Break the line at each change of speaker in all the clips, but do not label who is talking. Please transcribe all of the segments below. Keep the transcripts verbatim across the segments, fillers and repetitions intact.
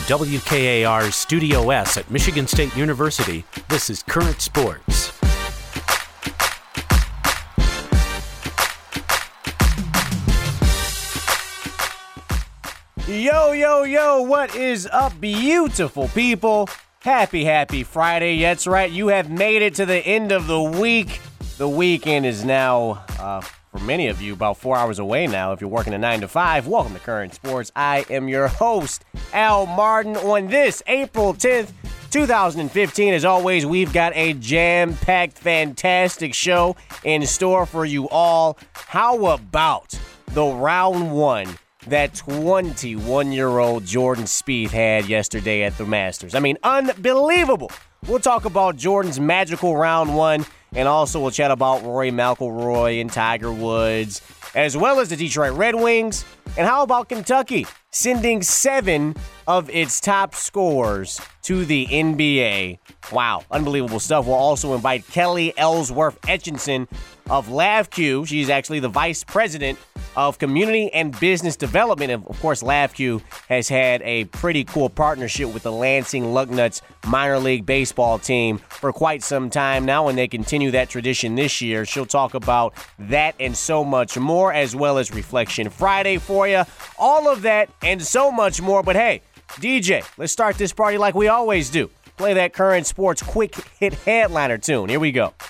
W K A R's Studio S at Michigan State University, this is Current Sports.
Yo, yo, yo, what is up, beautiful people? Happy, happy Friday. That's right, you have made it to the end of the week. The weekend is now, uh, for many of you, about four hours away now. If you're working a nine to five, welcome to Current Sports. I am your host, Al Martin. On this April tenth, twenty fifteen, as always, we've got a jam-packed, fantastic show in store for you all. How about the round one that twenty-one-year-old Jordan Spieth had yesterday at the Masters? I mean, unbelievable. We'll talk about Jordan's magical round one, and also we'll chat about Rory McIlroy and Tiger Woods, as well as the Detroit Red Wings. And how about Kentucky sending seven of its top scorers to the N B A? Wow, unbelievable stuff. We'll also invite Kelly Ellsworth Etchinson of LavQ. She's actually the vice president of Community and Business Development. And of course, LavQ has had a pretty cool partnership with the Lansing Lugnuts minor league baseball team for quite some time now, and they continue that tradition this year. She'll talk about that and so much more, as well as Reflection Friday for you. All of that and so much more. But hey, D J, let's start this party like we always do. Play that Current Sports quick hit headliner tune. Here we go.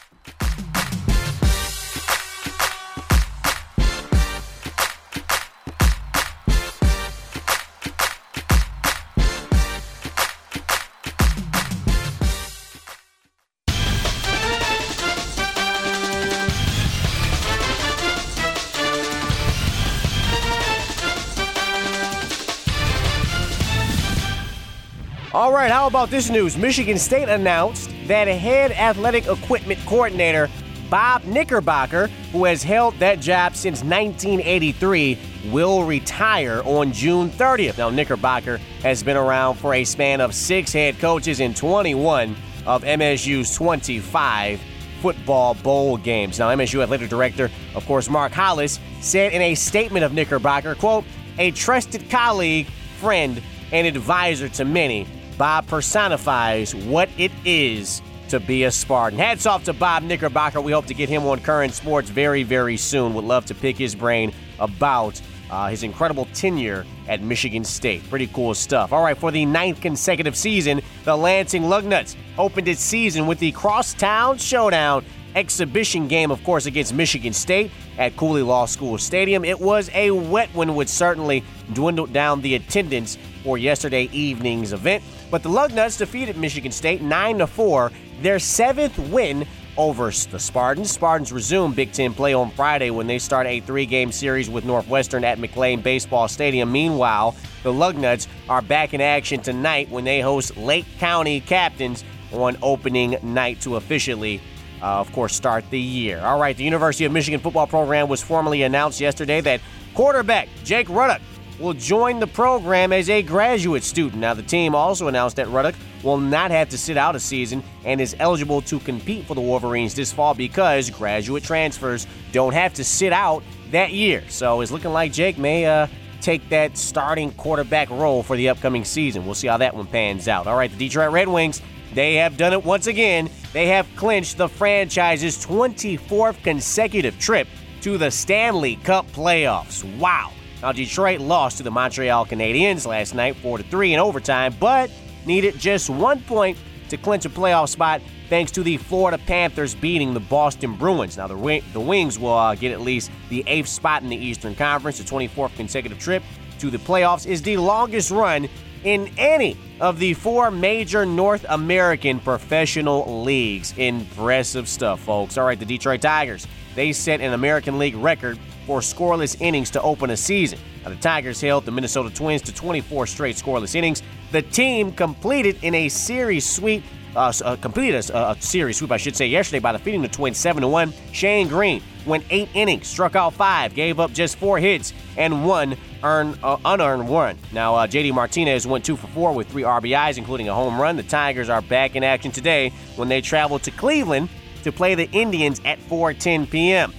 All right, how about this news? Michigan State announced that head athletic equipment coordinator Bob Knickerbocker, who has held that job since nineteen eighty-three, will retire on June thirtieth. Now, Knickerbocker has been around for a span of six head coaches in twenty-one of M S U's twenty-five football bowl games. Now, M S U athletic director, of course, Mark Hollis, said in a statement of Knickerbocker, quote, "A trusted colleague, friend, and advisor to many, Bob personifies what it is to be a Spartan." Hats off to Bob Knickerbocker. We hope to get him on Current Sports very, very soon. Would love to pick his brain about uh, his incredible tenure at Michigan State. Pretty cool stuff. All right, for the ninth consecutive season, the Lansing Lugnuts opened its season with the Crosstown Showdown exhibition game, of course, against Michigan State at Cooley Law School Stadium. It was a wet one, which certainly dwindled down the attendance for yesterday evening's event. But the Lugnuts defeated Michigan State nine to four, their seventh win over the Spartans. Spartans resume Big Ten play on Friday when they start a three-game series with Northwestern at McLean Baseball Stadium. Meanwhile, the Lugnuts are back in action tonight when they host Lake County Captains on opening night to officially Uh, of course, start the year. All right, the University of Michigan football program was formally announced yesterday that quarterback Jake Rudock will join the program as a graduate student. Now, the team also announced that Rudock will not have to sit out a season and is eligible to compete for the Wolverines this fall because graduate transfers don't have to sit out that year. So it's looking like Jake may uh, take that starting quarterback role for the upcoming season. We'll see how that one pans out. All right, the Detroit Red Wings, they have done it once again. They have clinched the franchise's twenty-fourth consecutive trip to the Stanley Cup playoffs. Wow. Now, Detroit lost to the Montreal Canadiens last night four to three in overtime, but needed just one point to clinch a playoff spot thanks to the Florida Panthers beating the Boston Bruins. Now, the, the Wings will uh, get at least the eighth spot in the Eastern Conference. The twenty-fourth consecutive trip to the playoffs is the longest run in any of the four major North American professional leagues. Impressive stuff, folks. All right, the Detroit Tigers, they set an American League record for scoreless innings to open a season. Now, the Tigers held the Minnesota Twins to twenty-four straight scoreless innings. The team completed in a series sweep, uh, uh, completed a, a series sweep, I should say, yesterday by defeating the Twins seven to one. Shane Green went eight innings, struck out five, gave up just four hits, and one earned, uh, unearned run. Now, uh, J D Martinez went two for four with three R B Is, including a home run. The Tigers are back in action today when they travel to Cleveland to play the Indians at four ten p.m.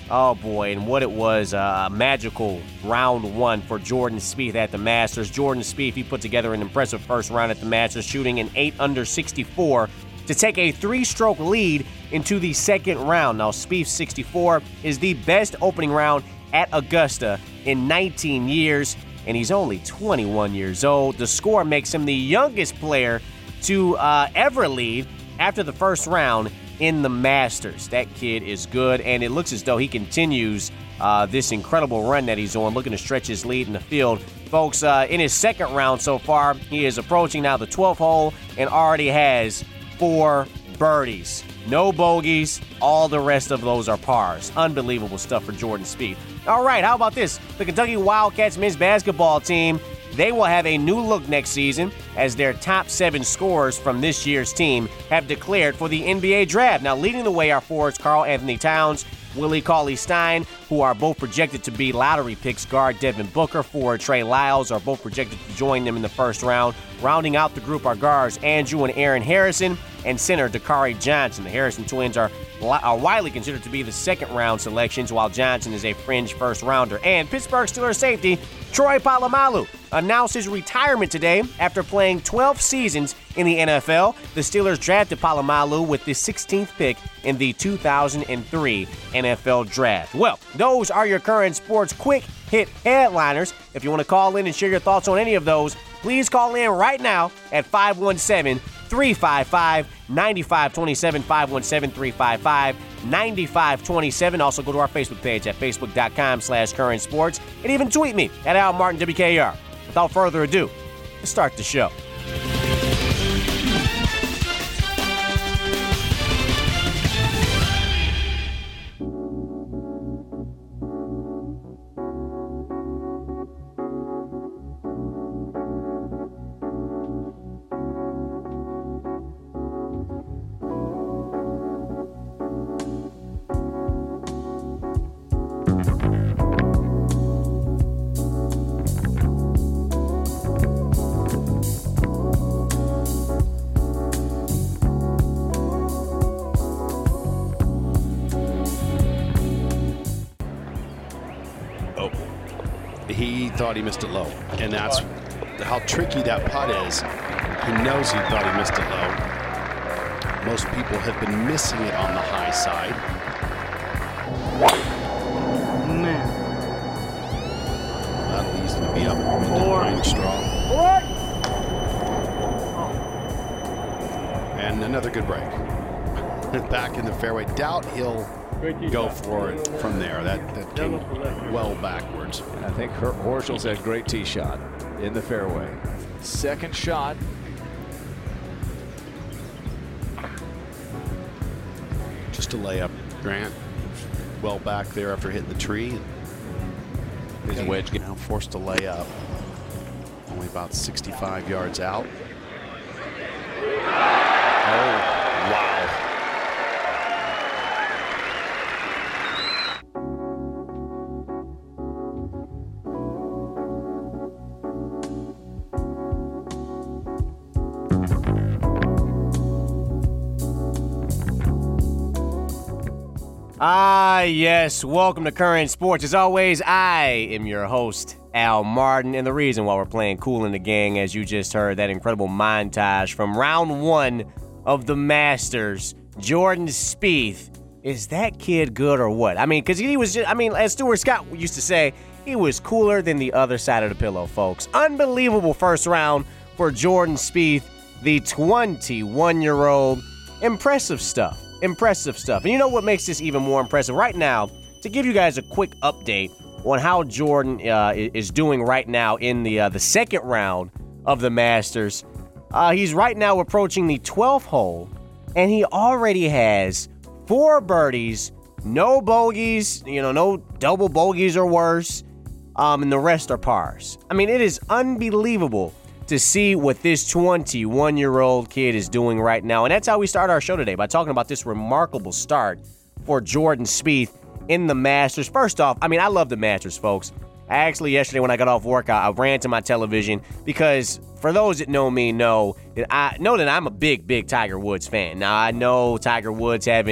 Oh, boy, and what it was, uh, a magical round one for Jordan Spieth at the Masters. Jordan Spieth, he put together an impressive first round at the Masters, shooting an eight under sixty-four to take a three-stroke lead into the second round. Now, Spieth's sixty-four is the best opening round at Augusta in nineteen years, and he's only twenty-one years old. The score makes him the youngest player to uh, ever lead after the first round in the Masters. That kid is good, and it looks as though he continues uh, this incredible run that he's on, looking to stretch his lead in the field. Folks, uh, in his second round so far, he is approaching now the twelfth hole and already has four birdies. No bogeys. All the rest of those are pars. Unbelievable stuff for Jordan Spieth. All right, how about this? The Kentucky Wildcats men's basketball team, they will have a new look next season as their top seven scorers from this year's team have declared for the N B A draft. Now, leading the way are forwards Karl Anthony Towns, Willie Cauley-Stein, who are both projected to be lottery picks. Guard Devin Booker, forward Trey Lyles are both projected to join them in the first round. Rounding out the group are guards Andrew and Aaron Harrison and center Dakari Johnson. The Harrison twins are, are widely considered to be the second-round selections, while Johnson is a fringe first-rounder. And Pittsburgh Steelers safety Troy Polamalu announced his retirement today after playing twelve seasons in the N F L. The Steelers drafted Polamalu with the sixteenth pick in the two thousand three N F L Draft. Well, those are your current sports quick hit headliners. If you want to call in and share your thoughts on any of those, please call in right now at five one seven, three five five, nine five two seven, five one seven, three five five, nine five two seven. Also go to our Facebook page at facebook.com slash current sports and even tweet me at Al Martin W K R. Without further ado, let's start the show.
He thought he missed it low, and that's how tricky that putt is. He knows he thought he missed it low. Most people have been missing it on the high side.
Man.
That'll easily be up into the pine straw. And another good break. Back in the fairway. Doubt he'll go for it from there. That, that came well backwards.
I think Horschel's had a great tee shot in the fairway. Second shot.
Just a layup, Grant. Well back there after hitting the tree.
His wedge
now forced to lay up. Only about sixty-five yards out. Oh, wow.
Ah, yes. Welcome to Current Sports. As always, I am your host, Al Martin, and the reason why we're playing Kool and the Gang, as you just heard, that incredible montage from round one of the Masters, Jordan Spieth. Is that kid good or what? I mean, because he was just, I mean, as Stuart Scott used to say, he was cooler than the other side of the pillow, folks. Unbelievable first round for Jordan Spieth, the twenty-one-year-old. Impressive stuff. Impressive stuff. And you know what makes this even more impressive? Right now, to give you guys a quick update on how Jordan uh, is doing right now in the uh, the second round of the Masters. Uh, he's right now approaching the twelfth hole, and he already has four birdies, no bogeys, you know, no double bogeys or worse, um, and the rest are pars. I mean, it is unbelievable to see what this twenty-one-year-old kid is doing right now. And that's how we start our show today, by talking about this remarkable start for Jordan Spieth in the Masters. First off, I mean, I love the Masters, folks. I actually, yesterday when I got off work, I, I ran to my television because for those that know me know that I know that I'm a big, big Tiger Woods fan. Now, I know Tiger Woods haven't,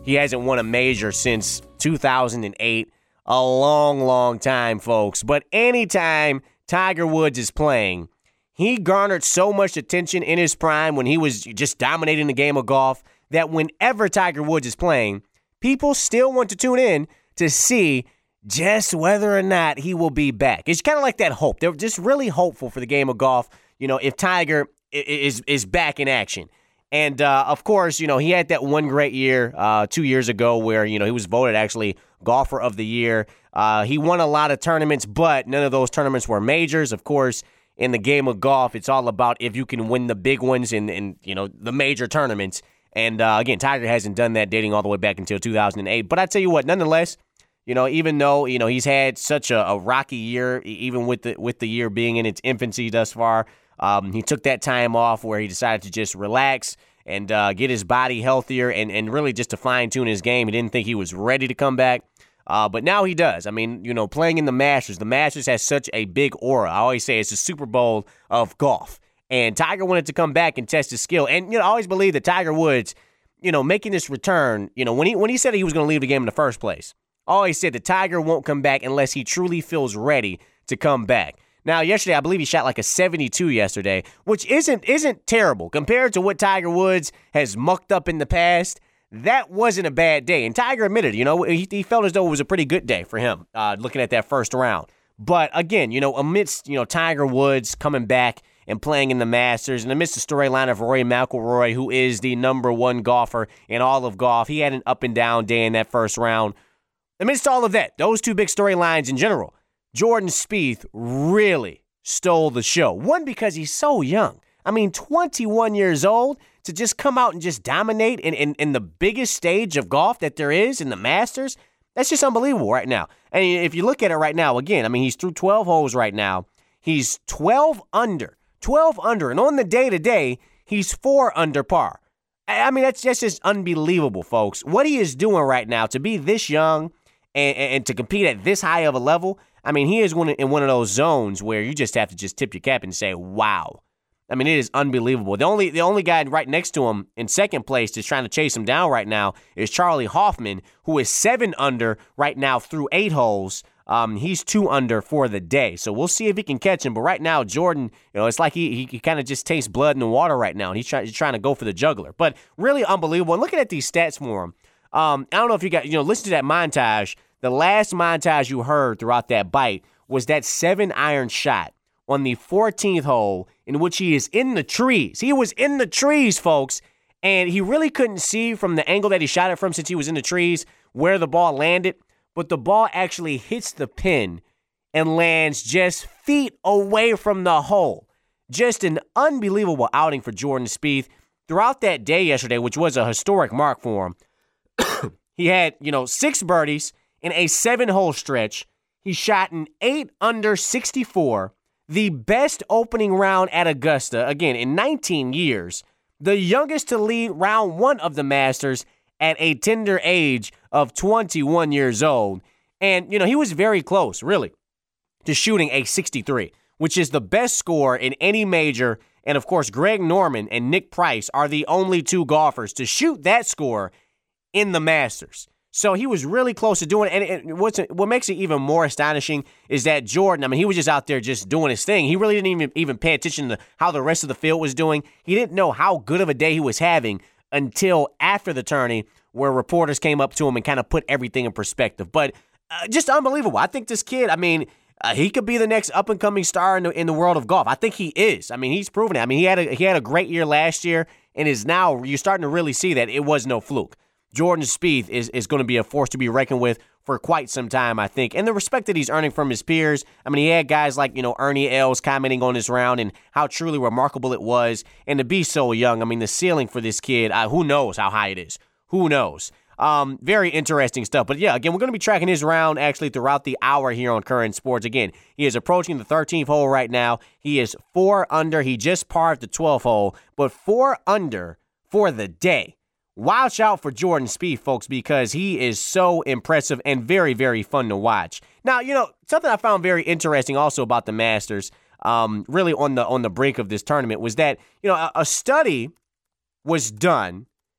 he hasn't won a major since two thousand eight. A long, long time, folks. But anytime Tiger Woods is playing, he garnered so much attention in his prime when he was just dominating the game of golf that whenever Tiger Woods is playing, people still want to tune in to see just whether or not he will be back. It's kind of like that hope. They're just really hopeful for the game of golf, you know, if Tiger is is back in action. And, uh, of course, you know, he had that one great year uh, two years ago where, you know, he was voted actually golfer of the year. Uh, he won a lot of tournaments, but none of those tournaments were majors. Of course, in the game of golf, it's all about if you can win the big ones in, in you know, the major tournaments. And, uh, again, Tiger hasn't done that dating all the way back until two thousand eight. But I tell you what, nonetheless, you know, even though, you know, he's had such a, a rocky year, even with the with the year being in its infancy thus far, um, he took that time off where he decided to just relax and uh, get his body healthier and, and really just to fine-tune his game. He didn't think he was ready to come back, uh, but now he does. I mean, you know, playing in the Masters, the Masters has such a big aura. I always say it's the Super Bowl of golf. And Tiger wanted to come back and test his skill. And, you know, I always believe that Tiger Woods, you know, making this return, you know, when he when he said he was going to leave the game in the first place, I always said that Tiger won't come back unless he truly feels ready to come back. Now, yesterday, I believe he shot like a seventy-two yesterday, which isn't isn't terrible. Compared to what Tiger Woods has mucked up in the past, that wasn't a bad day. And Tiger admitted, you know, he, he felt as though it was a pretty good day for him, uh, looking at that first round. But again, you know, amidst, you know, Tiger Woods coming back and playing in the Masters, and amidst the storyline of Rory McIlroy, who is the number one golfer in all of golf, he had an up and down day in that first round. Amidst all of that, those two big storylines in general, Jordan Spieth really stole the show. One, because he's so young. I mean, twenty-one years old, to just come out and just dominate in, in, in the biggest stage of golf that there is in the Masters, that's just unbelievable right now. And if you look at it right now, again, I mean, he's through twelve holes right now. He's twelve under. twelve under. And on the day-to-day, he's four under par. I mean, that's, that's just unbelievable, folks. What he is doing right now, to be this young and, and to compete at this high of a level, I mean, he is one in one of those zones where you just have to just tip your cap and say, wow. I mean, it is unbelievable. The only the only guy right next to him in second place that's trying to chase him down right now is Charlie Hoffman, who is seven under right now through eight holes. Um, he's two under for the day. So we'll see if he can catch him. But right now, Jordan, you know, it's like he he, he kind of just tastes blood in the water right now. And he's, try, he's trying to go for the juggler. But really unbelievable. And looking at these stats for him, um, I don't know if you got, you know, listen to that montage. The last montage you heard throughout that bite was that seven iron shot on the fourteenth hole in which he is in the trees. He was in the trees, folks, and he really couldn't see from the angle that he shot it from since he was in the trees where the ball landed, but the ball actually hits the pin and lands just feet away from the hole. Just an unbelievable outing for Jordan Spieth. Throughout that day yesterday, which was a historic mark for him, he had, you know, six birdies in a seven-hole stretch. He shot an eight under sixty-four, the best opening round at Augusta, again, in nineteen years, the youngest to lead round one of the Masters at a tender age of twenty-one years old. And, you know, he was very close, really, to shooting a sixty-three, which is the best score in any major. And, of course, Greg Norman and Nick Price are the only two golfers to shoot that score in the Masters. So he was really close to doing it. And what's, what makes it even more astonishing is that Jordan, I mean, he was just out there just doing his thing. He really didn't even, even pay attention to how the rest of the field was doing. He didn't know how good of a day he was having until after the tourney, where reporters came up to him and kind of put everything in perspective. But uh, just unbelievable. I think this kid, I mean, uh, he could be the next up-and-coming star in the, in the world of golf. I think he is. I mean, he's proven it. I mean, he had a, he had a great year last year, and is now, you're starting to really see that it was no fluke. Jordan Spieth is, is going to be a force to be reckoned with for quite some time, I think. And the respect that he's earning from his peers, I mean, he had guys like, you know, Ernie Els commenting on this round and how truly remarkable it was. And to be so young, I mean, the ceiling for this kid, uh, who knows how high it is? Who knows? Um, very interesting stuff. But yeah, again, we're going to be tracking his round actually throughout the hour here on Current Sports. Again, he is approaching the thirteenth hole right now. He is four under. He just parred the twelfth hole, but four under for the day. Watch out for Jordan Spieth, folks, because he is so impressive and very, very fun to watch. Now, you know, something I found very interesting also about the Masters, um, really on the on the brink of this tournament, was that, you know, a, a study was done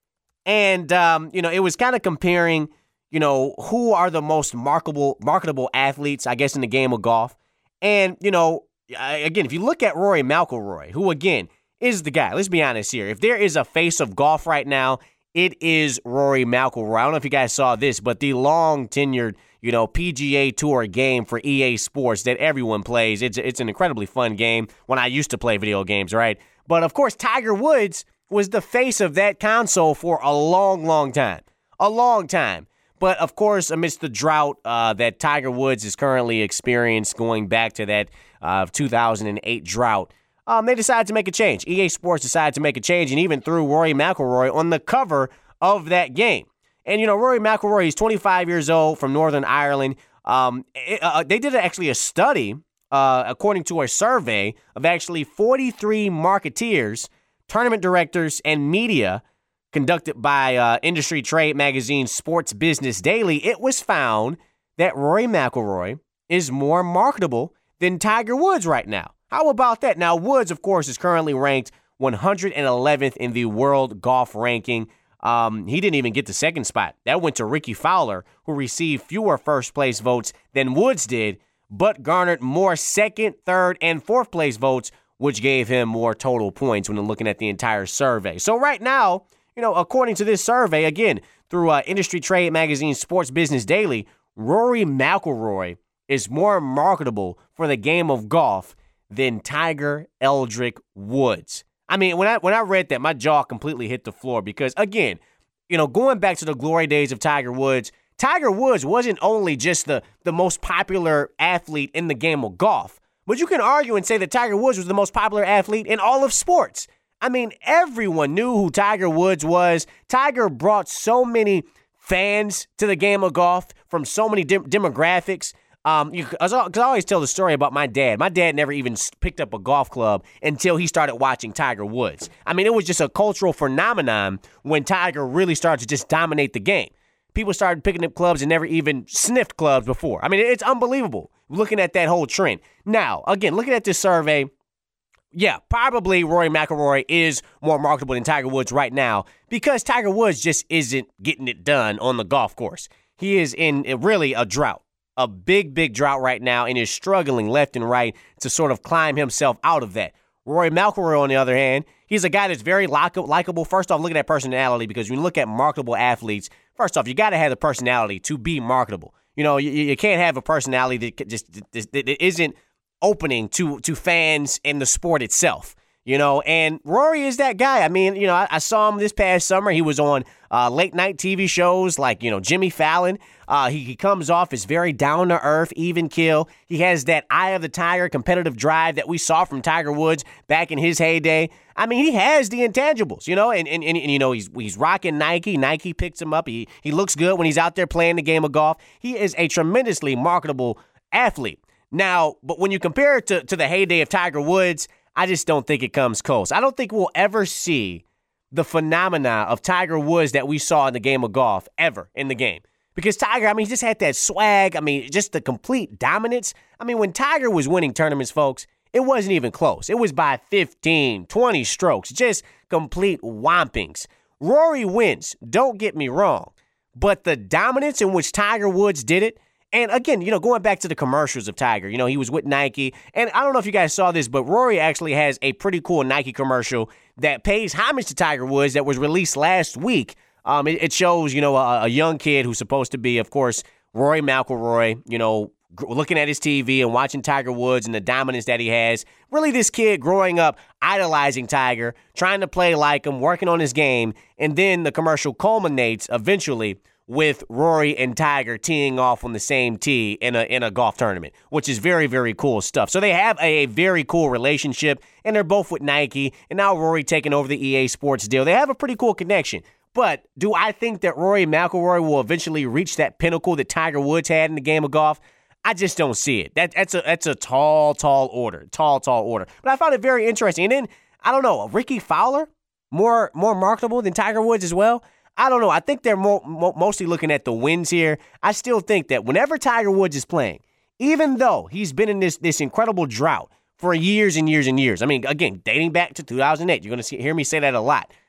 And, um, you know, it was kind of comparing, you know, who are the most marketable, marketable athletes, I guess, in the game of golf. And, you know, again, if you look at Rory McIlroy, who, again, is the guy, let's be honest here. If there is a face of golf right now, it is Rory McIlroy. I don't know if you guys saw this, but the long-tenured, you know, P G A Tour game for E A Sports that everyone plays. It's it's an incredibly fun game when I used to play video games, right? But, of course, Tiger Woods was the face of that console for a long, long time. A long time. But, of course, amidst the drought uh, that Tiger Woods is currently experiencing, going back to that uh, two thousand eight drought, um, they decided to make a change. E A Sports decided to make a change and even threw Rory McIlroy on the cover of that game. And, you know, Rory McIlroy, he's twenty-five years old from Northern Ireland. Um, it, uh, they did actually a study, uh, according to a survey, of actually forty-three marketeers, tournament directors, and media conducted by uh, industry trade magazine Sports Business Daily. It was found that Rory McIlroy is more marketable than Tiger Woods right now. How about that? Now, Woods, of course, is currently ranked one hundred eleventh in the world golf ranking. Um, he didn't even get the second spot. That went to Ricky Fowler, who received fewer first-place votes than Woods did, but garnered more second, third, and fourth-place votes, which gave him more total points when looking at the entire survey. So right now, you know, according to this survey, again, through uh, industry trade magazine Sports Business Daily, Rory McIlroy is more marketable for the game of golf than Tiger Eldrick Woods. I mean, when I when I read that, my jaw completely hit the floor because, again, you know, going back to the glory days of Tiger Woods, Tiger Woods wasn't only just the, the most popular athlete in the game of golf, but you can argue and say that Tiger Woods was the most popular athlete in all of sports. I mean, everyone knew who Tiger Woods was. Tiger brought so many fans to the game of golf from so many dem- demographics. Um, because I always tell the story about my dad. My dad never even picked up a golf club until he started watching Tiger Woods. I mean, it was just a cultural phenomenon when Tiger really started to just dominate the game. People started picking up clubs and never even sniffed clubs before. I mean, it's unbelievable looking at that whole trend. Now, again, looking at this survey, yeah, probably Rory McIlroy is more marketable than Tiger Woods right now because Tiger Woods just isn't getting it done on the golf course. He is in really a drought. A big, big drought right now and is struggling left and right to sort of climb himself out of that. Rory McIlroy, on the other hand, he's a guy that's very likable. First off, look at that personality because when you look at marketable athletes, first off, you got to have the personality to be marketable. You know, you, you can't have a personality that just that isn't opening to, to fans and the sport itself. You know, and Rory is that guy. I mean, you know, I, I saw him this past summer. He was on uh, late night T V shows like, you know, Jimmy Fallon. Uh, he, he comes off as very down to earth, even keel. He has that eye of the tiger competitive drive that we saw from Tiger Woods back in his heyday. I mean, he has the intangibles, you know, and, and, and, and you know, he's he's rocking Nike. Nike picks him up. He, he looks good when he's out there playing the game of golf. He is a tremendously marketable athlete. Now, but when you compare it to, to the heyday of Tiger Woods, I just don't think it comes close. I don't think we'll ever see the phenomena of Tiger Woods that we saw in the game of golf ever in the game. Because Tiger, I mean, he just had that swag. I mean, just the complete dominance. I mean, when Tiger was winning tournaments, folks, it wasn't even close. It was by fifteen, twenty strokes. Just complete whompings. Rory wins, don't get me wrong. But the dominance in which Tiger Woods did it, and again, you know, going back to the commercials of Tiger, you know, he was with Nike. And I don't know if you guys saw this, but Rory actually has a pretty cool Nike commercial that pays homage to Tiger Woods that was released last week. Um, it, it shows, you know, a, a young kid who's supposed to be, of course, Rory McIlroy, you know, g- looking at his T V and watching Tiger Woods and the dominance that he has. Really, this kid growing up, idolizing Tiger, trying to play like him, working on his game. And then the commercial culminates eventually with Rory and Tiger teeing off on the same tee in a in a golf tournament, which is very, very cool stuff. So they have a, a very cool relationship, and they're both with Nike, and now Rory taking over the E A Sports deal. They have a pretty cool connection. But do I think that Rory McIlroy will eventually reach that pinnacle that Tiger Woods had in the game of golf? I just don't see it. That, that's a that's a tall, tall order. Tall, tall order. But I found it very interesting. And then, I don't know, Ricky Fowler, more more marketable than Tiger Woods as well? I don't know. I think they're mo- mo- mostly looking at the wins here. I still think that whenever Tiger Woods is playing, even though he's been in this this incredible drought for years and years and years, I mean, again, dating back to two thousand eight, you're going to hear me say that a lot.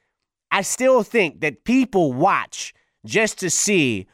I still think that people watch just to see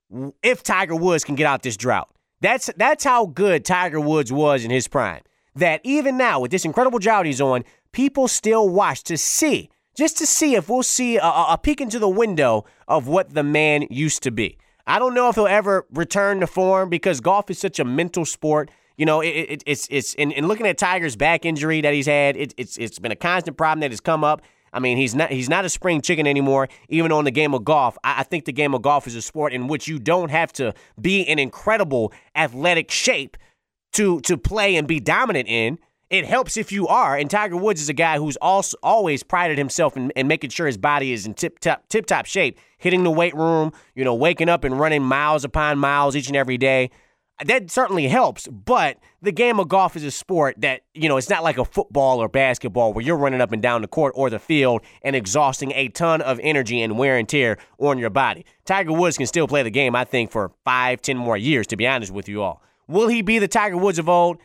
if Tiger Woods can get out this drought. That's that's how good Tiger Woods was in his prime. That even now, with this incredible drought he's on, people still watch to see, just to see if we'll see a, a peek into the window of what the man used to be. I don't know if he'll ever return to form because golf is such a mental sport. You know, it, it, it's it's in, in looking at Tiger's back injury that he's had, it, it's it's been a constant problem that has come up. I mean, he's not he's not a spring chicken anymore, even on the game of golf. I, I think the game of golf is a sport in which you don't have to be in incredible athletic shape to to play and be dominant in. It helps if you are. And Tiger Woods is a guy who's also always prided himself in, in making sure his body is in tip-top tip-top shape, hitting the weight room, you know, waking up and running miles upon miles each and every day. That certainly helps, but the game of golf is a sport that, you know, it's not like a football or basketball where you're running up and down the court or the field and exhausting a ton of energy and wear and tear on your body. Tiger Woods can still play the game, I think, for five, ten more years, to be honest with you all. Will he be the Tiger Woods of old?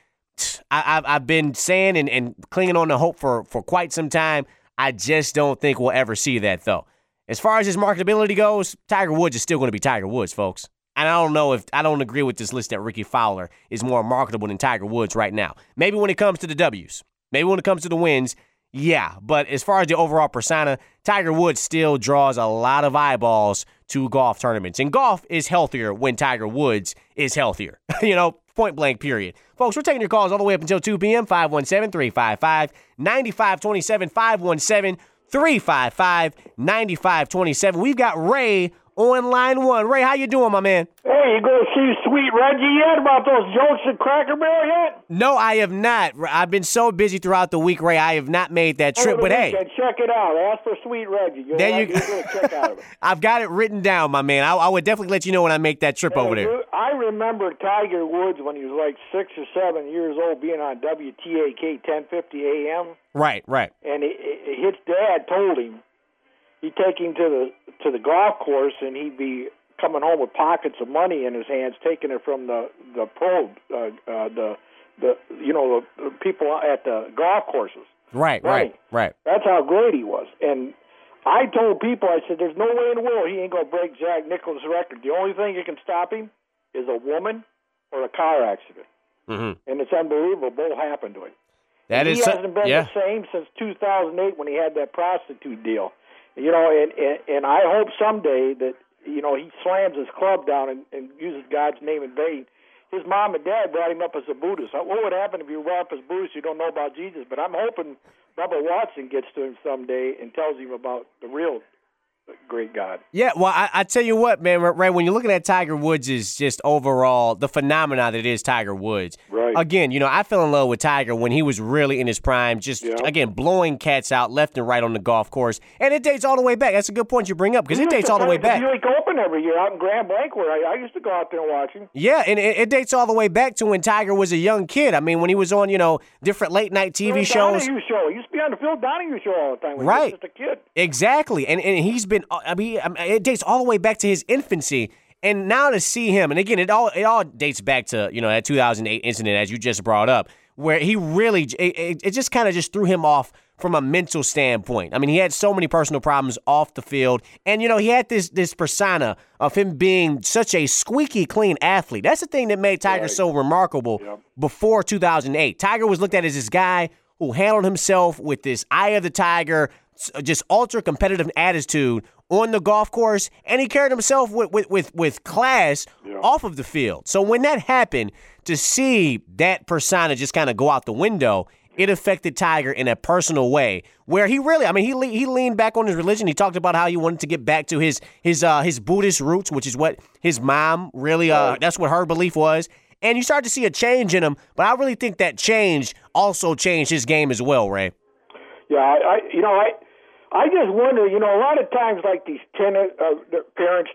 I, I've, I've been saying and, and clinging on to hope for, for quite some time. I just don't think we'll ever see that, though. As far as his marketability goes, Tiger Woods is still going to be Tiger Woods, folks. And I don't know if I don't agree with this list that Ricky Fowler is more marketable than Tiger Woods right now. Maybe when it comes to the W's, maybe when it comes to the wins, yeah. But as far as the overall persona, Tiger Woods still draws a lot of eyeballs to golf tournaments. And golf is healthier when Tiger Woods is healthier. You know, point blank, period. Folks, we're taking your calls all the way up until two p.m. five one seven, three five five, nine five two seven, five one seven, three five five, nine five two seven. We've got Ray on line one. Ray, how you doing, my man?
Hey, you go see Sweet Reggie yet about those jokes at Cracker Barrel yet?
No, I have not. I've been so busy throughout the week, Ray. I have not made that trip,
Over
but
the
hey.
weekend, check it out. Ask for Sweet Reggie. You'll
There
like,
you
you're going to check out of it.
I've got it written down, my man. I, I would definitely let you know when I make that trip
Hey,
over there.
you- I remember Tiger Woods when he was like six or seven years old being on W T A K ten fifty A M,
Right, right.
and he, he- his dad told him he'd take him to the to the golf course and he'd be coming home with pockets of money in his hands, taking it from the the pro, uh, uh, the the you know the, the people at the golf courses.
Right, right, right.
That's how great he was. And I told people, I said, there's no way in the world he ain't gonna break Jack Nicklaus' record. The only thing that can stop him is a woman or a car accident.
Mm-hmm.
And it's unbelievable. Both happened to him.
That
and
is
he
so-
hasn't been
yeah.
the same since two thousand eight when he had that prostitute deal. You know, and and, and I hope someday that you know he slams his club down and, and uses God's name in vain. His mom and dad brought him up as a Buddhist. What would happen if you were up as Buddhist? You don't know about Jesus, but I'm hoping Bubba Watson gets to him someday and tells him about the real great God.
Yeah, well, I, I tell you what, man, Ray, when you're looking at Tiger Woods' just overall, the phenomena that is Tiger Woods.
Right.
Again, you know, I fell in love with Tiger when he was really in his prime, just,
Yeah.
again, blowing cats out left and right on the golf course. And it dates all the way back. That's a good point you bring up, because it dates all the way back.
The Buick Open every year out in Grand Blanc, where I, I used to go out there and watch him.
Yeah, and it, it dates all the way back to when Tiger was a young kid. I mean, when he was on, you know, different late-night T V
Phil
shows.
Donahue show. He used to be on the Phil Donahue show all the time when
Right.
he was just a kid.
Exactly. And and he's been, I mean, it dates all the way back to his infancy. And now to see him, and again, it all it all dates back to, you know, that two thousand eight incident, as you just brought up, where he really, it, it just kind of just threw him off from a mental standpoint. I mean, he had so many personal problems off the field. And, you know, he had this this persona of him being such a squeaky clean athlete. That's the thing that made Tiger
Right.
so remarkable
Yep.
before two thousand eight. Tiger was looked at as this guy who handled himself with this eye of the tiger, just ultra competitive attitude on the golf course, and he carried himself with with with, with class
Yeah.
off of the field. So when that happened, to see that persona just kind of go out the window, it affected Tiger in a personal way, where he really, I mean, he le- he leaned back on his religion. He talked about how he wanted to get back to his his uh, his Buddhist roots, which is what his mom really, uh,
Right.
that's what her belief was. And you start to see a change in him, but I really think that change also changed his game as well, Ray.
Yeah, I, I you know, I I just wonder, you know, a lot of times like these tenant uh, their parents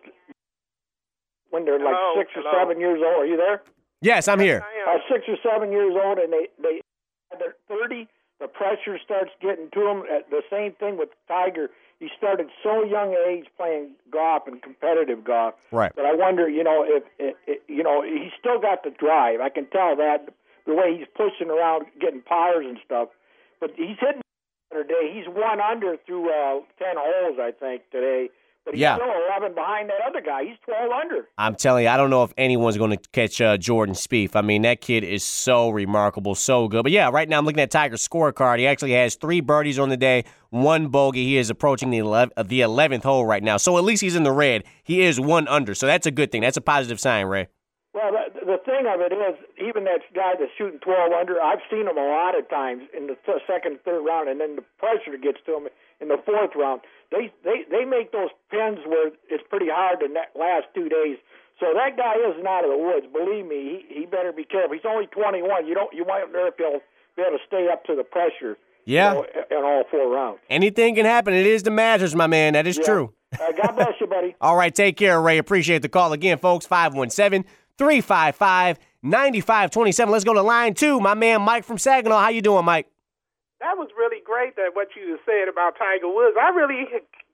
when they're like
Hello,
six or
hello.
seven years old. Are you there?
Yes, I'm here.
Uh, six or seven years old, and they they they're thirty. The pressure starts getting to them. Uh, the same thing with Tiger. He started so young age playing golf and competitive golf.
Right.
But I wonder, you know, if, if, if you know, he's still got the drive. I can tell that the way he's pushing around, getting pars and stuff. But he's hitting Day. He's one under through uh, ten holes, I think, today. But he's
Yeah.
still eleven behind that other guy. He's twelve under.
I'm telling you, I don't know if anyone's going to catch uh, Jordan Spieth. I mean, that kid is so remarkable, so good. But yeah, right now I'm looking at Tiger's scorecard. He actually has three birdies on the day, one bogey. He is approaching the eleventh, the eleventh hole right now. So at least he's in the red. He is one under. So that's a good thing. That's a positive sign, Ray.
Well, the, the thing of it is, even that guy that's shooting twelve under, I've seen him a lot of times in the th- second, third round, and then the pressure gets to him in the fourth round. They they they make those pins where it's pretty hard the ne- last two days. So that guy isn't out of the woods. Believe me, he he better be careful. He's only twenty-one. You don't you might know if he'll be able to stay up to the pressure.
Yeah.
You know, in all four rounds.
Anything can happen. It is the Masters, my man. That is
Yeah.
true.
Uh, God bless you, buddy.
All right, take care, Ray. Appreciate the call again, folks. five one seven, three five five, nine five two seven. Let's go to line two. My man Mike from Saginaw. How you doing, Mike?
That was really great, that what you said about Tiger Woods. I really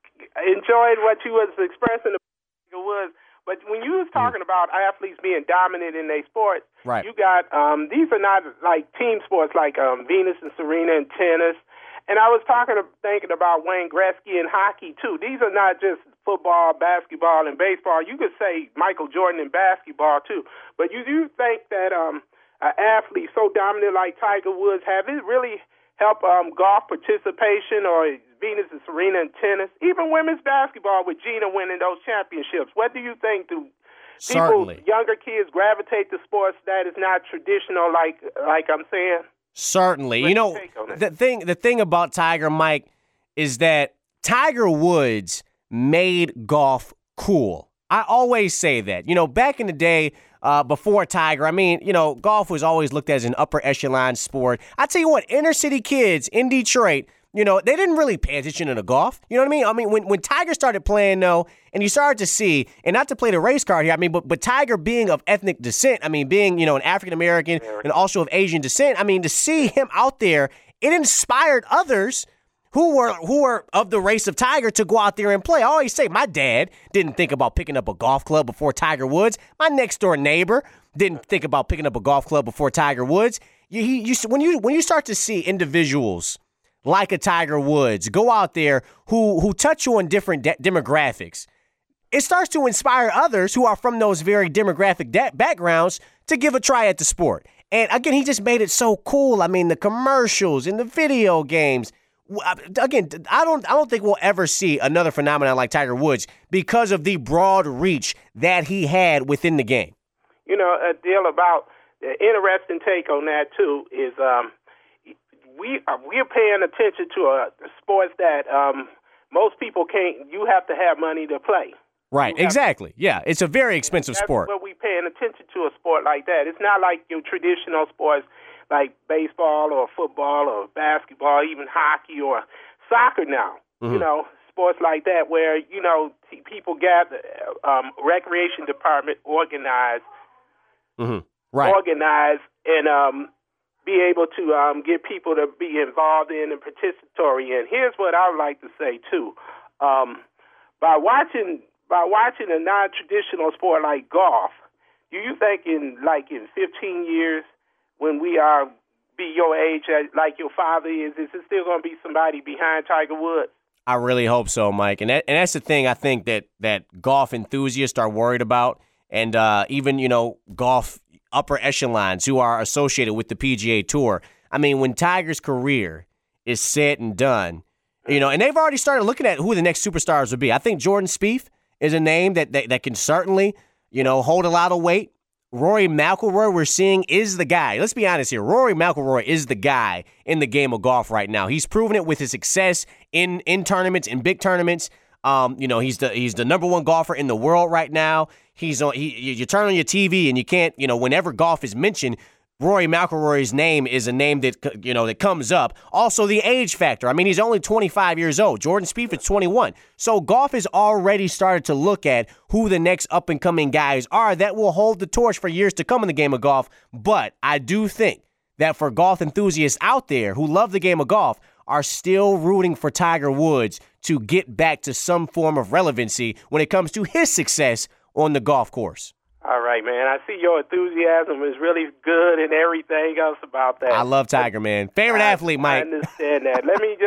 enjoyed what you was expressing about Tiger Woods. But when you was talking mm. about athletes being dominant in their sports,
right.
you got um, these are not like team sports like um, Venus and Serena and tennis. And I was talking, thinking about Wayne Gretzky and hockey too. These are not just football, basketball, and baseball. You could say Michael Jordan in basketball too. But you do think that um, an athlete so dominant like Tiger Woods, have it really helped um, golf participation or Venus and Serena in tennis, even women's basketball with Gina winning those championships? What do you think? Do people,
Certainly.
younger kids, gravitate to sports that is not traditional, like like I'm saying?
Certainly.
What's
you know,
your take on it?
the thing the thing about Tiger, Mike, is that Tiger Woods made golf cool. I always say that. You know, back in the day, uh, before Tiger, I mean, you know, golf was always looked at as an upper echelon sport. I tell you what, inner city kids in Detroit, you know, they didn't really pay attention to golf. You know what I mean? I mean, when, when Tiger started playing, though, and you started to see, and not to play the race card here, I mean, but, but Tiger being of ethnic descent, I mean, being, you know, an African-American and also of Asian descent, I mean, to see him out there, it inspired others who were who were of the race of Tiger to go out there and play. I always say my dad didn't think about picking up a golf club before Tiger Woods. My next-door neighbor didn't think about picking up a golf club before Tiger Woods. You, you, you, when you when you start to see individuals like a Tiger Woods go out there who who touch on different de- demographics, it starts to inspire others who are from those very demographic de- backgrounds to give a try at the sport. And again, he just made it so cool. I mean, the commercials and the video games. Again, I don't I don't think we'll ever see another phenomenon like Tiger Woods because of the broad reach that he had within the game.
You know, a deal about the interesting take on that too is um, we are, we're paying attention to a sports that um, most people can't. You have to have money to play.
Right, exactly. Yeah, it's a very expensive
That's
sport.
What we paying attention to a sport like that. It's not like your traditional sports like baseball or football or basketball, even hockey or soccer now. Mm-hmm. You know, sports like that where, you know, t- people gather, um, recreation department organize,
mm-hmm. right.
organize and um, be able to um, get people to be involved in and participatory in. Here's what I would like to say, too. Um, by watching by watching a non-traditional sport like golf, do you think in, like, in fifteen years, when we are be your age, like your father is, is it still going to be somebody behind Tiger Woods?
I really hope so, Mike. And that, and that's the thing I think that, that golf enthusiasts are worried about, and uh, even, you know, golf upper echelons who are associated with the P G A Tour. I mean, when Tiger's career is said and done, you know, and they've already started looking at who the next superstars would be. I think Jordan Spieth is a name that, that, that can certainly, you know, hold a lot of weight. Rory McIlroy, we're seeing, is the guy. Let's be honest here. Rory McIlroy is the guy in the game of golf right now. He's proven it with his success in in tournaments, in big tournaments. Um, you know, he's the he's the number one golfer in the world right now. He's on. He you turn on your T V and you can't. You know, whenever golf is mentioned, Rory McIlroy's name is a name that, you know, that comes up. Also, the age factor. I mean, he's only twenty-five years old. Jordan Spieth is twenty-one. So golf has already started to look at who the next up-and-coming guys are that will hold the torch for years to come in the game of golf. But I do think that for golf enthusiasts out there who love the game of golf are still rooting for Tiger Woods to get back to some form of relevancy when it comes to his success on the golf course.
All right, man. I see your enthusiasm is really good and everything else about that.
I love Tiger, man. Favorite
I,
athlete, Mike.
I understand that. Let me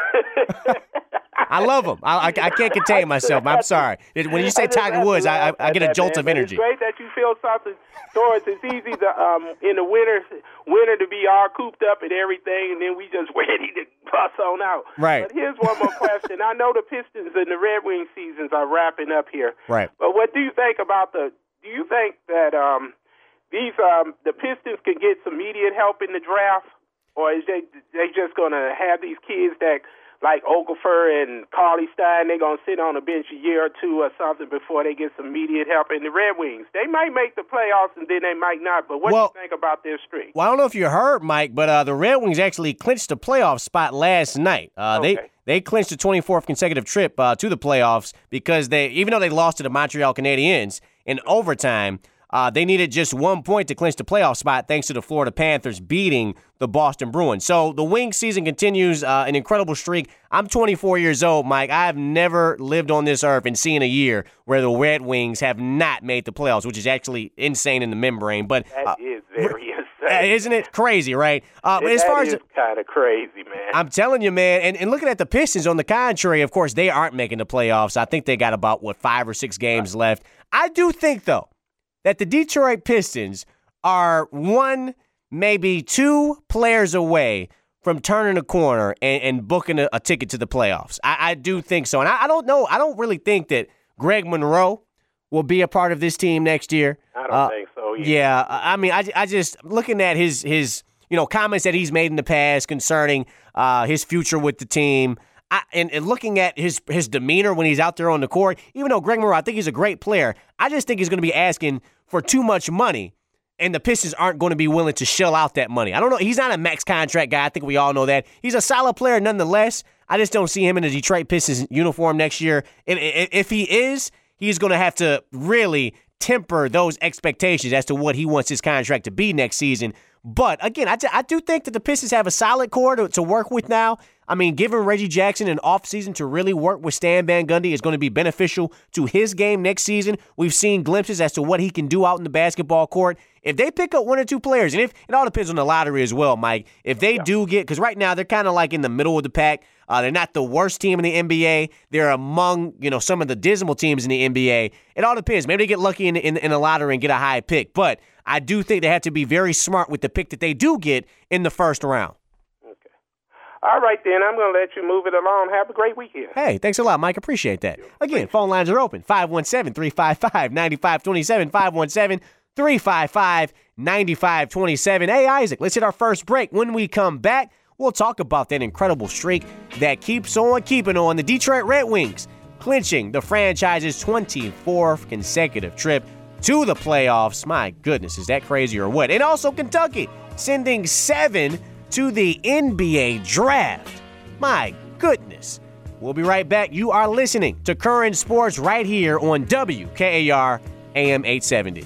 just.
I love him. I, I, I can't contain myself. I'm sorry. When you say Tiger Woods, I, I, I get a jolt
man,
of energy.
It's great that you feel something towards. It's easy to um in the winter winter to be all cooped up and everything, and then we just ready to bust on out.
Right.
But here's one more question. I know the Pistons and the Red Wings seasons are wrapping up here.
Right.
But what do you think about the? Do you think that um these um the Pistons can get some immediate help in the draft, or is they they just gonna have these kids that? Like Okafor and Carly Stein, they're going to sit on a bench a year or two or something before they get some immediate help. In the Red Wings, they might make the playoffs and then they might not. But what
well,
do you think about their streak?
Well, I don't know if you heard, Mike, but uh, the Red Wings actually clinched a playoff spot last night. Uh,
okay.
They they clinched a twenty-fourth consecutive trip uh, to the playoffs because they, even though they lost to the Montreal Canadiens in overtime, Uh, they needed just one point to clinch the playoff spot thanks to the Florida Panthers beating the Boston Bruins. So the Wings season continues, uh, an incredible streak. I'm twenty-four years old, Mike. I have never lived on this earth and seen a year where the Red Wings have not made the playoffs, which is actually insane in the membrane. But
That
uh,
is very insane.
Isn't it crazy, right? Uh, but as
that
far
is
as
kind of crazy, man.
I'm telling you, man, and, and looking at the Pistons, on the contrary, of course, they aren't making the playoffs. I think they got about, what, five or six games right. left. I do think, though, that the Detroit Pistons are one, maybe two players away from turning a corner and, and booking a, a ticket to the playoffs. I, I do think so. And I, I don't know. I don't really think that Greg Monroe will be a part of this team next year.
I don't
uh,
think so either.
Yeah. I mean, I, I just, looking at his, his, you know, comments that he's made in the past concerning uh, his future with the team, I, and, and looking at his his demeanor when he's out there on the court, even though Greg Monroe, I think he's a great player, I just think he's going to be asking for too much money, and the Pistons aren't going to be willing to shell out that money. I don't know. He's not a max contract guy. I think we all know that. He's a solid player nonetheless. I just don't see him in a Detroit Pistons uniform next year. And if he is, he's going to have to really temper those expectations as to what he wants his contract to be next season. But, again, I, t- I do think that the Pistons have a solid core to, to work with now. I mean, giving Reggie Jackson an offseason to really work with Stan Van Gundy is going to be beneficial to his game next season. We've seen glimpses as to what he can do out in the basketball court. If they pick up one or two players, and if it all depends on the lottery as well, Mike, if they yeah. do get, because right now they're kind of like in the middle of the pack. Uh, they're not the worst team in the N B A. They're among, you know, some of the dismal teams in the N B A. It all depends. Maybe they get lucky in, in, in the lottery and get a high pick. But I do think they have to be very smart with the pick that they do get in the first round.
Okay. All right, then. I'm going to let you move it along. Have a great weekend.
Hey, thanks a lot, Mike. Appreciate that. Again, phone lines are open. five one seven, three five five, nine five two seven, five one seven, three five five, nine five two seven. Hey, Isaac, let's hit our first break. When we come back, we'll talk about that incredible streak that keeps on keeping on. The Detroit Red Wings clinching the franchise's twenty-fourth consecutive trip to the playoffs. My goodness, is that crazy or what? And also Kentucky sending seven to the N B A draft. My goodness. We'll be right back. You are listening to Current Sports right here on W K A R A M eight seventy.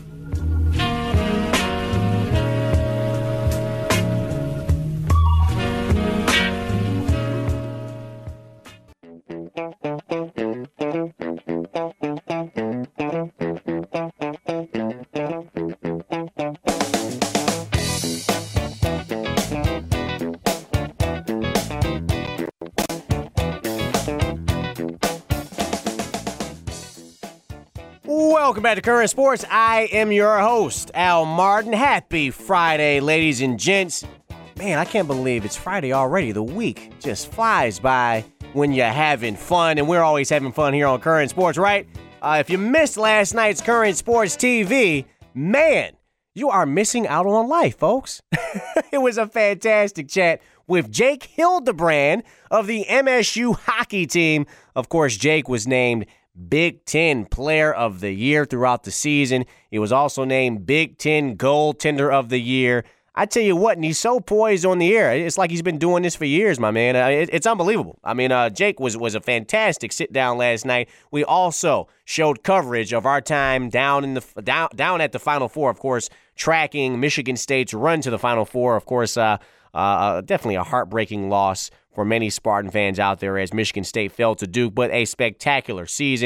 Welcome back to Current Sports. I am your host, Al Martin. Happy Friday, ladies and gents. Man, I can't believe it's Friday already. The week just flies by when you're having fun, and we're always having fun here on Current Sports, right? Uh, if you missed last night's Current Sports T V, man, you are missing out on life, folks. It was a fantastic chat with Jake Hildebrand of the M S U hockey team. Of course, Jake was named Big Ten Player of the Year throughout the season. He was also named Big Ten Goaltender of the Year. I tell you what, and he's so poised on the air. It's like he's been doing this for years, my man. Uh, it, it's unbelievable. I mean, uh, Jake was, was a fantastic sit-down last night. We also showed coverage of our time down in the down down at the Final Four, of course, tracking Michigan State's run to the Final Four. Of course, uh, uh, definitely a heartbreaking loss for many Spartan fans out there as Michigan State fell to Duke, but a spectacular season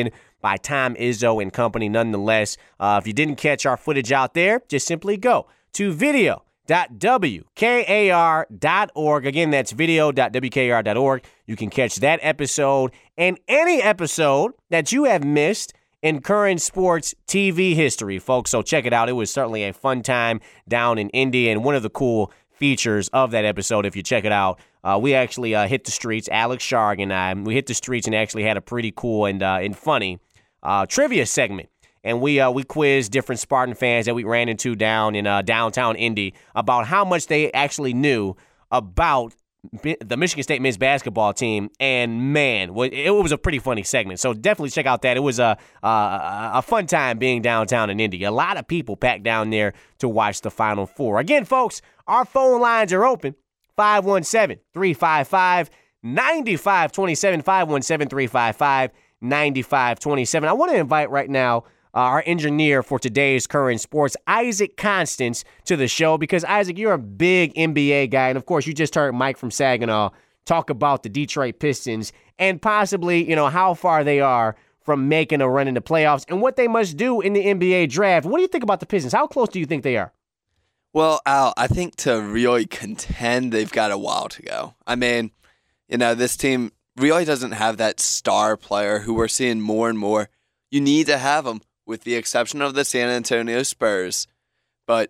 by Tom Izzo and company nonetheless. Uh, if you didn't catch our footage out there, just simply go to video dot w k a r dot org. Again, that's video dot w k a r dot org. You can catch that episode and any episode that you have missed in current sports T V history, folks. So check it out. It was certainly a fun time down in Indy, and one of the cool features of that episode, if you check it out, uh, we actually uh, hit the streets, Alex Sharg and I, we hit the streets and actually had a pretty cool and uh, and funny uh, trivia segment. And we uh, we quizzed different Spartan fans that we ran into down in uh, downtown Indy about how much they actually knew about the Michigan State men's basketball team. And, man, it was a pretty funny segment. So definitely check out that. It was a, a, a fun time being downtown in Indy. A lot of people packed down there to watch the Final Four. Again, folks, our phone lines are open. five one seven, three five five, nine five two seven, five one seven, three five five, nine five two seven. I want to invite right now Uh, our engineer for today's Current Sports, Isaac Constance, to the show because, Isaac, you're a big N B A guy. And, of course, you just heard Mike from Saginaw talk about the Detroit Pistons and possibly, you know, how far they are from making a run in the playoffs and what they must do in the N B A draft. What do you think about the Pistons? How close do you think they are?
Well, Al, I think to really contend, they've got a while to go. I mean, you know, this team really doesn't have that star player who we're seeing more and more. You need to have them, with the exception of the San Antonio Spurs. But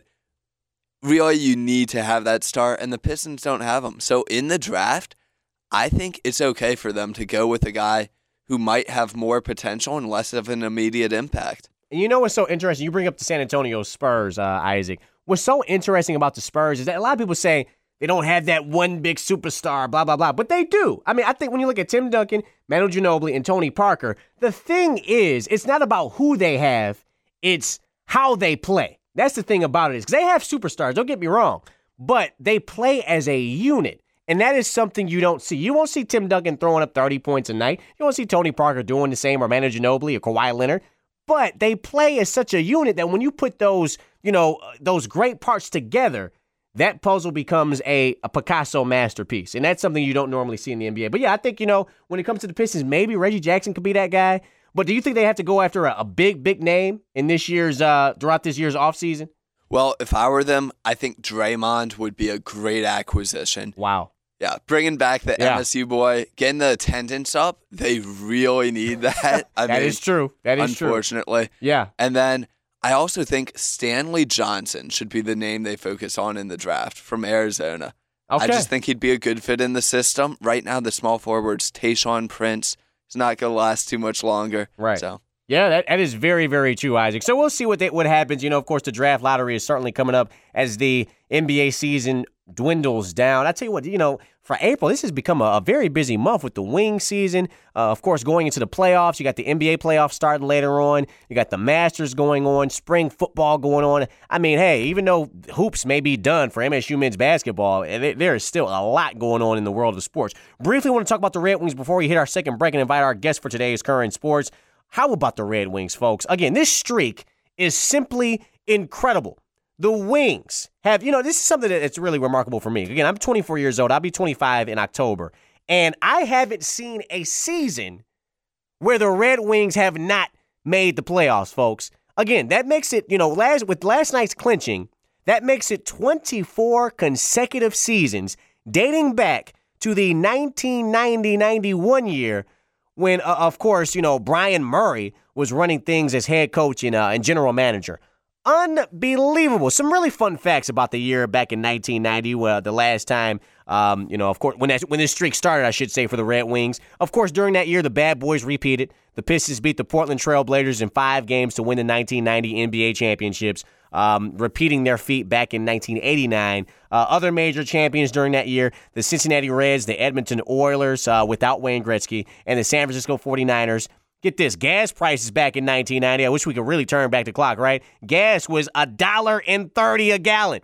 really, you need to have that star, and the Pistons don't have them. So in the draft, I think it's okay for them to go with a guy who might have more potential and less of an immediate impact.
And you know what's so interesting? You bring up the San Antonio Spurs, uh, Isaac. What's so interesting about the Spurs is that a lot of people say they don't have that one big superstar, blah, blah, blah. But they do. I mean, I think when you look at Tim Duncan, Manu Ginobili, and Tony Parker, the thing is, it's not about who they have, it's how they play. That's the thing about it is, because they have superstars, don't get me wrong, but they play as a unit. And that is something you don't see. You won't see Tim Duncan throwing up thirty points a night. You won't see Tony Parker doing the same, or Manu Ginobili or Kawhi Leonard. But they play as such a unit that when you put those, you know, those great parts together, that puzzle becomes a, a Picasso masterpiece. And that's something you don't normally see in the N B A. But yeah, I think, you know, when it comes to the Pistons, maybe Reggie Jackson could be that guy. But do you think they have to go after a, a big, big name in this year's, uh, throughout this year's offseason?
Well, if I were them, I think Draymond would be a great acquisition.
Wow.
Yeah, bringing back the
yeah.
M S U boy, getting the attendance up, they really need that. I
that
mean,
is true. That is true.
Unfortunately.
Yeah.
And then I also think Stanley Johnson should be the name they focus on in the draft from Arizona.
Okay.
I just think he'd be a good fit in the system. Right now, the small forwards, Tayshaun Prince, is not going to last too much longer.
Right.
So.
Yeah, that, that is very, very true, Isaac. So we'll see what they, what happens. You know, of course, the draft lottery is certainly coming up as the N B A season dwindles down. I tell you what, you know, for April, this has become a, a very busy month with the wing season. Uh, of course, going into the playoffs, you got the N B A playoffs starting later on. You got the Masters going on, spring football going on. I mean, hey, even though hoops may be done for M S U men's basketball, there is still a lot going on in the world of sports. Briefly, want to talk about the Red Wings before we hit our second break and invite our guest for today's Current Sports. How about the Red Wings, folks? Again, this streak is simply incredible. The Wings have, you know, this is something that's really remarkable for me. Again, I'm twenty-four years old. I'll be twenty-five in October. And I haven't seen a season where the Red Wings have not made the playoffs, folks. Again, that makes it, you know, last with last night's clinching, that makes it twenty-four consecutive seasons dating back to the nineteen ninety ninety-one year when, uh, of course, you know, Brian Murray was running things as head coach and, uh, and general manager. Unbelievable. Some really fun facts about the year back in nineteen ninety, well, the last time, um, you know, of course, when that, when this streak started, I should say, for the Red Wings. Of course, during that year, the Bad Boys repeated. The Pistons beat the Portland Trail Blazers in five games to win the nineteen ninety N B A championships, um, repeating their feat back in nineteen eighty-nine. Uh, other major champions during that year, the Cincinnati Reds, the Edmonton Oilers uh, without Wayne Gretzky, and the San Francisco forty-niners. Get this, gas prices back in nineteen ninety. I wish we could really turn back the clock, right? Gas was one dollar and thirty cents a gallon.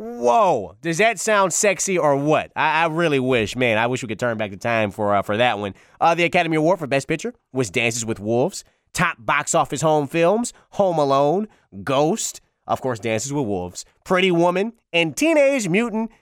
Whoa. Does that sound sexy or what? I, I really wish, man, I wish we could turn back the time for uh, for that one. Uh, the Academy Award for Best Picture was Dances with Wolves. Top box office home films, Home Alone, Ghost, of course, Dances with Wolves, Pretty Woman, and Teenage Mutant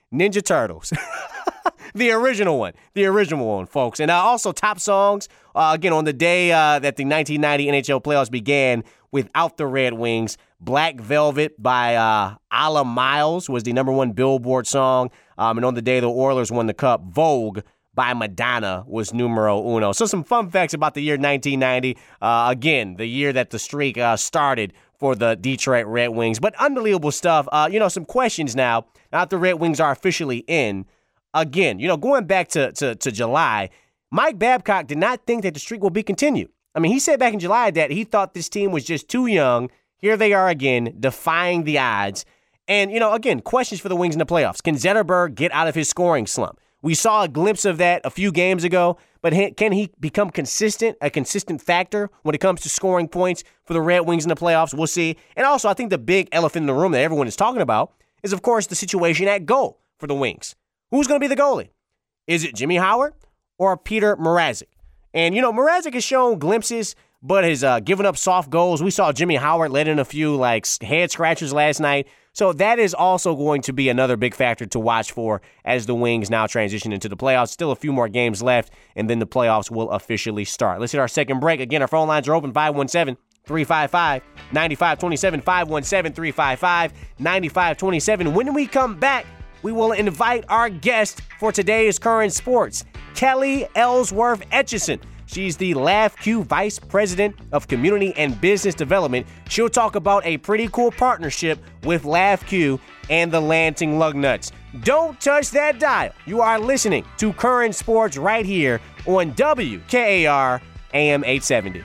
Ninja Turtles. The original one. The original one, folks. And uh, also top songs, uh, again, on the day uh, that the nineteen ninety N H L playoffs began without the Red Wings, Black Velvet by uh, Alla Miles was the number one Billboard song. Um, and on the day the Oilers won the Cup, Vogue by Madonna was numero uno. So some fun facts about the year nineteen ninety. Uh, again, the year that the streak uh, started for the Detroit Red Wings. But unbelievable stuff. Uh, you know, some questions now. Now that the Red Wings are officially in. Again, you know, going back to, to, to July, Mike Babcock did not think that the streak will be continued. I mean, he said back in July that he thought this team was just too young. Here they are again, defying the odds. And, you know, again, questions for the Wings in the playoffs. Can Zetterberg get out of his scoring slump? We saw a glimpse of that a few games ago, but can he become consistent, a consistent factor when it comes to scoring points for the Red Wings in the playoffs? We'll see. And also, I think the big elephant in the room that everyone is talking about is, of course, the situation at goal for the Wings. Who's going to be the goalie? Is it Jimmy Howard or Peter Mrazek? And, you know, Mrazek has shown glimpses, but has uh, given up soft goals. We saw Jimmy Howard let in a few, like, head scratchers last night. So that is also going to be another big factor to watch for as the Wings now transition into the playoffs. Still a few more games left, and then the playoffs will officially start. Let's hit our second break. Again, our phone lines are open, five one seven, three five five, nine five two seven, five one seven, three five five, nine five two seven. When we come back, we will invite our guest for today's Current Sports, Kelly Ellsworth Etchison. She's the LAFQ Vice President of Community and Business Development. She'll talk about a pretty cool partnership with LAFQ and the Lansing Lugnuts. Don't touch that dial. You are listening to Current Sports right here on W K A R A M eight seventy.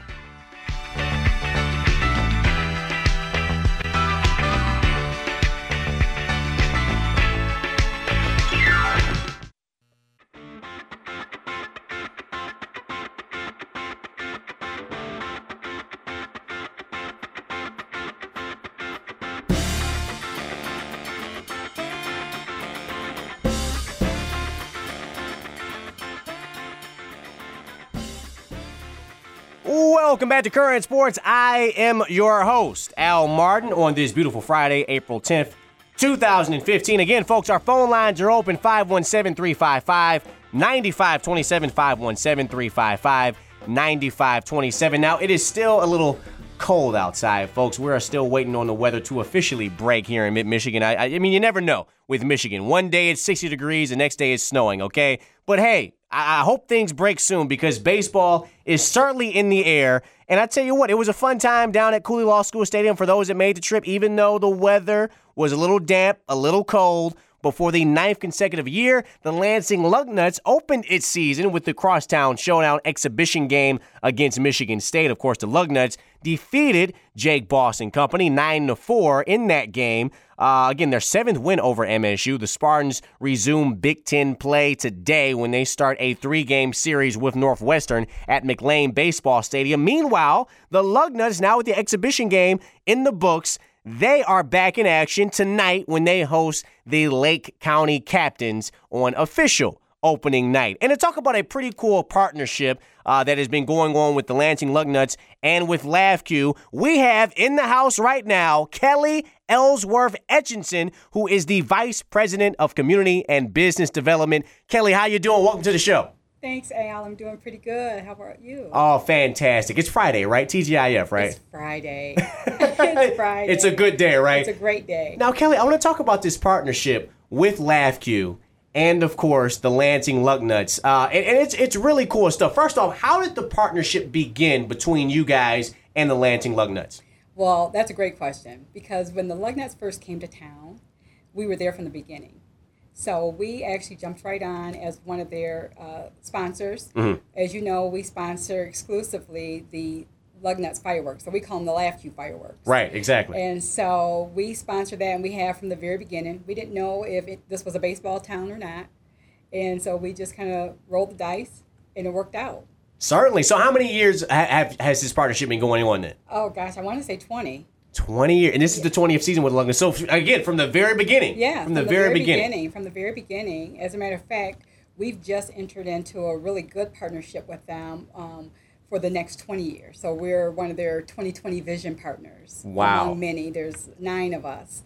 Welcome back to Current Sports. I am your host, Al Martin, on this beautiful Friday, April tenth, twenty fifteen. Again, folks, our phone lines are open, five one seven, three five five, nine five two seven, five one seven, three five five, nine five two seven. Now, it is still a little cold outside, folks. We are still waiting on the weather to officially break here in mid-Michigan. I, I mean, you never know with Michigan. One day it's sixty degrees, the next day it's snowing, okay? But hey, I, I hope things break soon because baseball is certainly in the air. And I tell you what, it was a fun time down at Cooley Law School Stadium for those that made the trip, even though the weather was a little damp, a little cold. But for the ninth consecutive year, the Lansing Lugnuts opened its season with the Crosstown Showdown exhibition game against Michigan State. Of course, the Lugnuts defeated Jake Boss and Company nine to four in that game. Uh, again, their seventh win over M S U. The Spartans resume Big Ten play today when they start a three-game series with Northwestern at McLean Baseball Stadium. Meanwhile, the Lugnuts, now with the exhibition game in the books, they are back in action tonight when they host the Lake County Captains on official opening night. And to talk about a pretty cool partnership uh, that has been going on with the Lansing Lugnuts and with LAFQ, we have in the house right now Kelly Ellsworth Etchison, who is the Vice President of Community and Business Development. Kelly, how you doing? Welcome to the show.
Thanks, Al. I'm doing pretty good. How about you?
Oh, fantastic. It's Friday, right? T G I F, right?
It's Friday. It's Friday.
It's a good day, right?
It's a great day.
Now, Kelly, I want to talk about this partnership with LAFQ and, of course, the Lansing Lugnuts. Uh, and, and it's it's really cool stuff. First off, how did the partnership begin between you guys and the Lansing Lugnuts?
Well, that's a great question because when the Lugnuts first came to town, we were there from the beginning. So we actually jumped right on as one of their uh, sponsors. Mm-hmm. As you know, we sponsor exclusively the Lugnuts fireworks. So we call them the LAFQ fireworks.
Right, exactly.
And so we sponsor that, and we have from the very beginning. We didn't know if it, this was a baseball town or not. And so we just kind of rolled the dice, and it worked out.
Certainly. So how many years ha- have, has this partnership been going on then?
Oh, gosh, I want to say twenty.
twenty years. And this is the twentieth season with Lugnuts. So, again, from the very beginning.
Yeah,
from,
from
the,
the
very,
very
beginning.
beginning. From the very beginning. As a matter of fact, we've just entered into a really good partnership with them um, for the next twenty years. So we're one of their twenty twenty vision partners.
Wow.
Among many. There's nine of us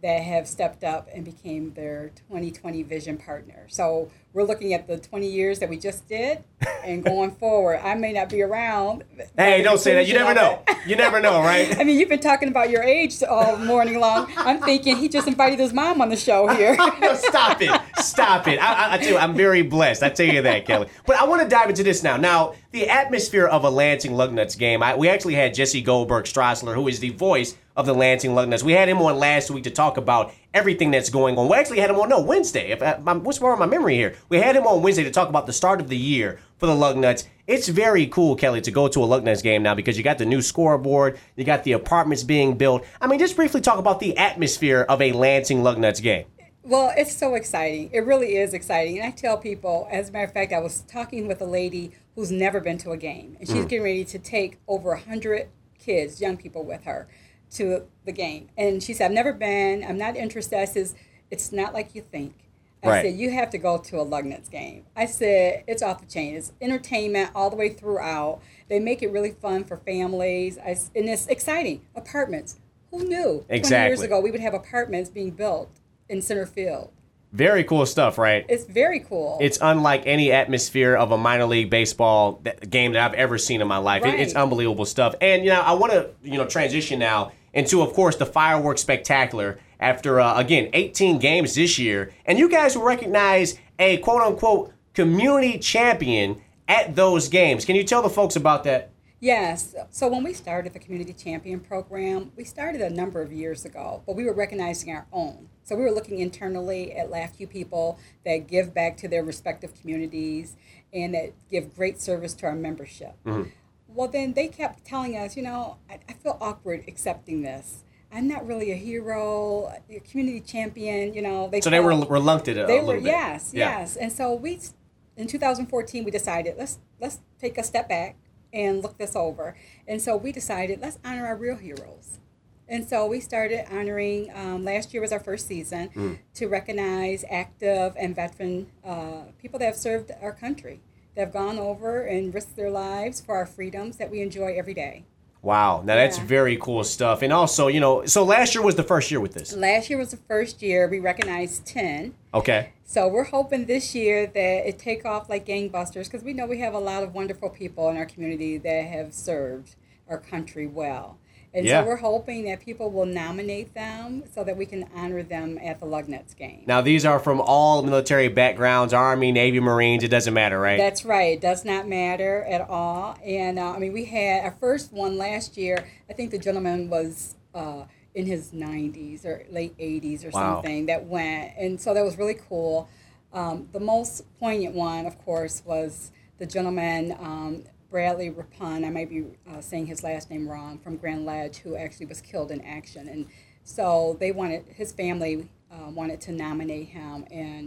that have stepped up and became their twenty twenty vision partner. So we're looking at the twenty years that we just did and going forward. I may not be around.
Hey, don't say that. You never know. You never know, right?
I mean, you've been talking about your age all morning long. I'm thinking he just invited his mom on the show here.
Stop it. Stop it. I, I, I tell you, I'm very blessed. I tell you that, Kelly. But I want to dive into this now. Now, the atmosphere of a Lansing Lugnuts game, I, we actually had Jesse Goldberg-Strassler, who is the voice of the Lansing Lugnuts. We had him on last week to talk about everything that's going on. We actually had him on, no, Wednesday. If I, my, what's wrong with my memory here? We had him on Wednesday to talk about the start of the year for the Lugnuts. It's very cool, Kelly, to go to a Lugnuts game now because you got the new scoreboard, you got the apartments being built. I mean, just briefly talk about the atmosphere of a Lansing Lugnuts game.
Well, it's so exciting. It really is exciting. And I tell people, as a matter of fact, I was talking with a lady who's never been to a game, and she's mm. getting ready to take over one hundred kids, young people with her, to the game. And she said, I've never been. I'm not interested. I says, it's not like you think. I
right.
said, you have to go to a Lugnuts game. I said, it's off the chain. It's entertainment all the way throughout. They make it really fun for families. I, and it's exciting. Apartments. Who knew?
Exactly.
twenty years ago, we would have apartments being built in center field.
Very cool stuff, right?
It's very cool.
It's unlike any atmosphere of a minor league baseball game that I've ever seen in my life.
Right.
It, it's unbelievable stuff. And, you know, I want to, you know, transition now into, of course, the Fireworks Spectacular after, uh, again, eighteen games this year. And you guys will recognize a quote-unquote community champion at those games. Can you tell the folks about that?
Yes. So when we started the Community Champion Program, we started a number of years ago, but we were recognizing our own. So we were looking internally at L A F C U people that give back to their respective communities and that give great service to our membership. Mm-hmm. Well, then they kept telling us, you know, I, I feel awkward accepting this. I'm not really a hero, a community champion, you know. They
so
felt,
they were reluctant a,
they
a little
were,
bit.
Yes,
yeah.
yes. And so we, in two thousand fourteen, we decided, let's let's take a step back and look this over. And so we decided, let's honor our real heroes. And so we started honoring, um, last year was our first season, mm. to recognize active and veteran uh, people that have served our country, that have gone over and risked their lives for our freedoms that we enjoy every day.
Wow. Now, that's yeah. very cool stuff. And also, you know, so last year was the first year with this.
Last year was the first year. We recognized ten.
Okay.
So we're hoping this year that it take off like gangbusters because we know we have a lot of wonderful people in our community that have served our country well. And
yeah.
so we're hoping that people will nominate them so that we can honor them at the Lugnuts game.
Now, these are from all military backgrounds, Army, Navy, Marines. It doesn't matter, right?
That's right. It does not matter at all. And, uh, I mean, we had our first one last year. I think the gentleman was uh, in his nineties or late eighties or
wow.
something that went. And so that was really cool. Um, the most poignant one, of course, was the gentleman, um, Bradley Rapun, I might be uh, saying his last name wrong, from Grand Ledge, who actually was killed in action. And so they wanted, his family uh, wanted to nominate him. And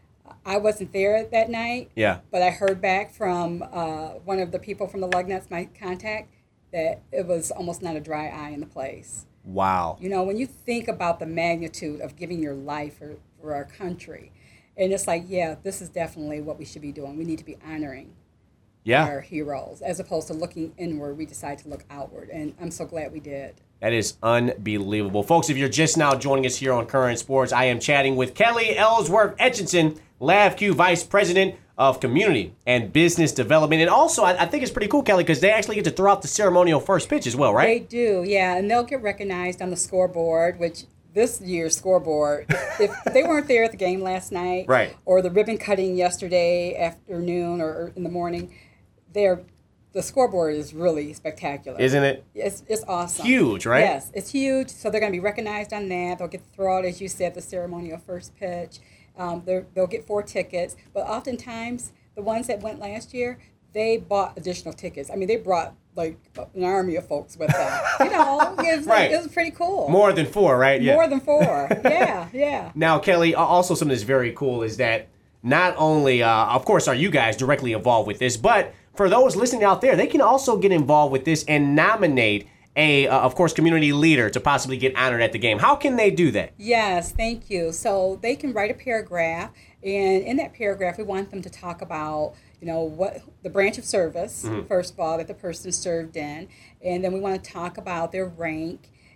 I wasn't there that night,
yeah.
but I heard back from uh, one of the people from the Lugnuts, my contact, that it was almost not a dry eye in the place.
Wow.
You know, when you think about the magnitude of giving your life for, for our country, and it's like, yeah, this is definitely what we should be doing. We need to be honoring
yeah.
our heroes, as opposed to looking inward. We decided to look outward, and I'm so glad we did.
That is unbelievable. Folks, if you're just now joining us here on Current Sports, I am chatting with Kelly Ellsworth Etchison, L A F C U Vice President of Community and Business Development. And also, I, I think it's pretty cool, Kelly, because they actually get to throw out the ceremonial first pitch as well, right?
They do, yeah, and they'll get recognized on the scoreboard, which this year's scoreboard, if they weren't there at the game last night,
right.
or the ribbon cutting yesterday afternoon or in the morning, they're the scoreboard is really spectacular.
Isn't it?
It's it's awesome.
Huge, right?
Yes, it's huge. So they're going to be recognized on that. They'll get to throw out, as you said, the ceremonial first pitch. Um, they'll get four tickets. But oftentimes, the ones that went last year, they bought additional tickets. I mean, they brought like an army of folks with them. You know, it was,
right.
it was pretty cool.
More than four, right? Yeah.
More than four. Yeah, yeah.
Now, Kelly, also something that's very cool is that not only, uh, of course, are you guys directly involved with this, but for those listening out there, they can also get involved with this and nominate a, uh, of course, community leader to possibly get honored at the game. How can they do that?
Yes, thank you. So they can write a paragraph, and in that paragraph, we want them to talk about, you know, what the branch of service, mm-hmm. first of all, that the person served in, and then we want to talk about their rank,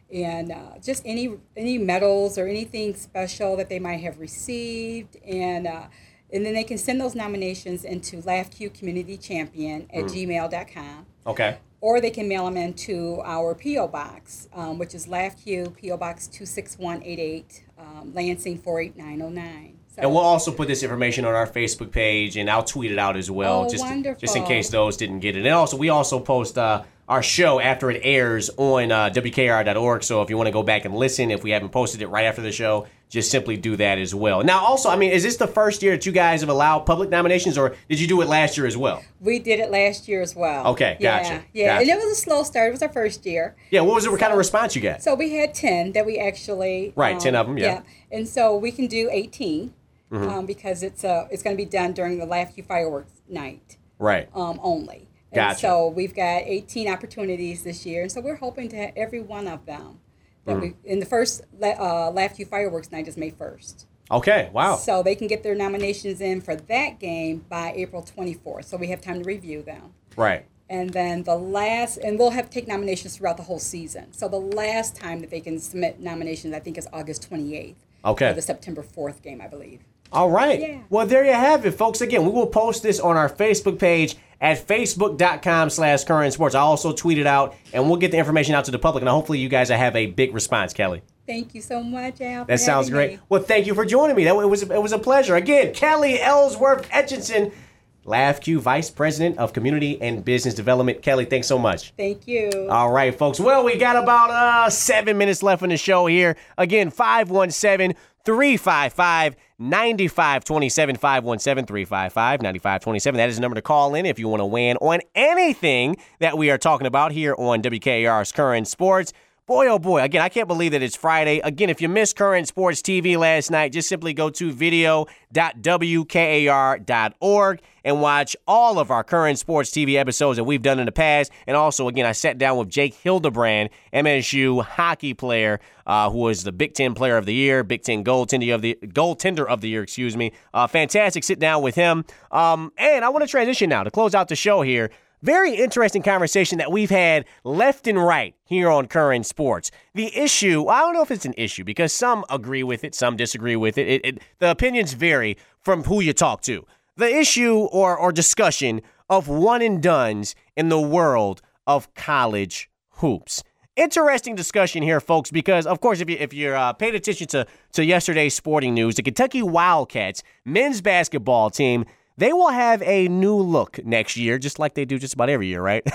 and uh, just any any medals or anything special that they might have received, and uh, and then they can send those nominations into LAFQ Community Champion at mm. gmail dot com.
Okay.
Or they can mail them into our P O Box, um, which is LAFQ, P O Box two six one eight eight, um, Lansing four eight nine oh nine. So,
and we'll also put this information on our Facebook page, and I'll tweet it out as well,
oh,
just,
wonderful.
just in case those didn't get it. And also, we also post uh, our show after it airs on uh, W K R dot org, so if you want to go back and listen, if we haven't posted it right after the show, just simply do that as well. Now, also, I mean, is this the first year that you guys have allowed public nominations, or did you do it last year as well?
We did it last year as well.
Okay, gotcha.
Yeah, yeah.
Gotcha.
And it was a slow start. It was our first year.
Yeah, what was the
so,
kind of response you got?
So we had ten that we actually...
Right,
um,
ten of them, yeah.
yeah. And so we can do eighteen
mm-hmm.
um, because it's uh, it's going to be done during the LAFQ fireworks night.
Right.
Um, only. And
Gotcha.
so we've got eighteen opportunities this year. And so we're hoping to have every one of them. That mm. we, in the first uh, LAFQ fireworks night is May first.
Okay, wow.
So they can get their nominations in for that game by April twenty-fourth. So we have time to review them.
Right.
And then the last, and we'll have to take nominations throughout the whole season. So the last time that they can submit nominations, I think, is August twenty-eighth.
Okay.
For the September fourth game, I believe.
All right.
Yeah.
Well, there you have it, folks. Again, we will post this on our Facebook page at facebook.com slash current sports. I also tweet it out, and we'll get the information out to the public, and hopefully you guys have a big response, Kelly.
Thank you so much, Al.
That sounds great.
Me.
Well, thank you for joining me. That it was it was a pleasure. Again, Kelly Ellsworth Etchinson, LAFQ Vice President of Community and Business Development. Kelly, thanks so much.
Thank you.
All right, folks. Well, we got about uh, seven minutes left in the show here. Again, five one seven, three five five, nine five two seven, five one seven, three five five, nine five two seven. That is the number to call in if you want to weigh in on anything that we are talking about here on W K A R's Current Sports. Boy, oh boy, again, I can't believe that it's Friday. Again, if you missed Current Sports T V last night, just simply go to video dot W K A R dot org and watch all of our Current Sports T V episodes that we've done in the past. And also, again, I sat down with Jake Hildebrand, M S U hockey player, uh, who was the Big Ten Player of the Year, Big Ten Goaltender of the Goaltender of the Year, excuse me. Uh, fantastic sit down with him. Um, and I want to transition now to close out the show here. Very interesting conversation that we've had left and right here on Current Sports. The issue, I don't know if it's an issue because some agree with it, some disagree with it. It, it the opinions vary from who you talk to. The issue or, or discussion of one and dones in the world of college hoops. Interesting discussion here, folks, because, of course, if, you, if you're uh, paid attention to, to yesterday's sporting news, the Kentucky Wildcats men's basketball team, they will have a new look next year, just like they do just about every year, right?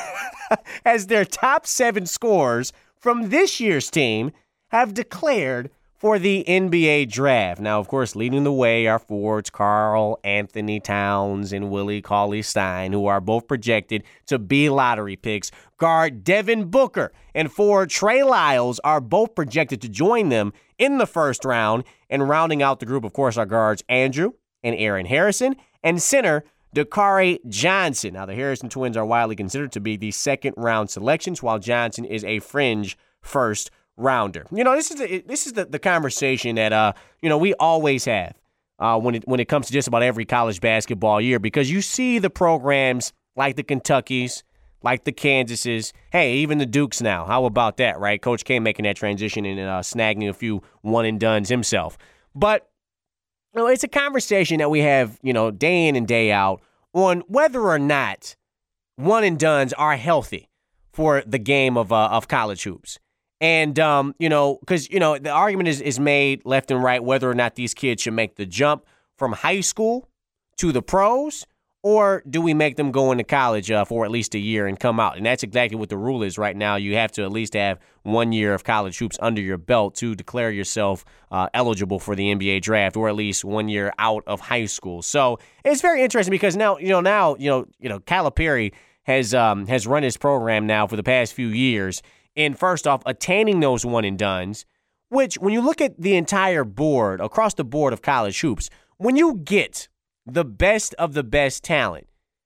As their top seven scorers from this year's team have declared for the N B A draft. Now, of course, leading the way are forwards Karl Anthony Towns and Willie Cauley-Stein, who are both projected to be lottery picks. Guard Devin Booker and forward Trey Lyles are both projected to join them in the first round. And rounding out the group, of course, are guards Andrew and Aaron Harrison, and center Dakari Johnson. Now, the Harrison twins are widely considered to be the second-round selections, while Johnson is a fringe first-rounder. You know, this is the, this is the, the conversation that uh you know we always have uh, when it when it comes to just about every college basketball year, because you see the programs like the Kentuckys, like the Kansases, hey, even the Dukes now. How about that, right? Coach K making that transition and uh, snagging a few one-and-dones himself. But you know, it's a conversation that we have, you know, day in and day out on whether or not one and dones are healthy for the game of uh, of college hoops. And, um, you know, because, you know, the argument is, is made left and right whether or not these kids should make the jump from high school to the pros, or do we make them go into college uh, for at least a year and come out? And that's exactly what the rule is right now. You have to at least have one year of college hoops under your belt to declare yourself uh, eligible for the N B A draft, or at least one year out of high school. So it's very interesting because now, you know, now, you know, you know, Calipari has um, has run his program now for the past few years in, first off, attaining those one and dones, which when you look at the entire board, across the board of college hoops, when you get the best of the best talent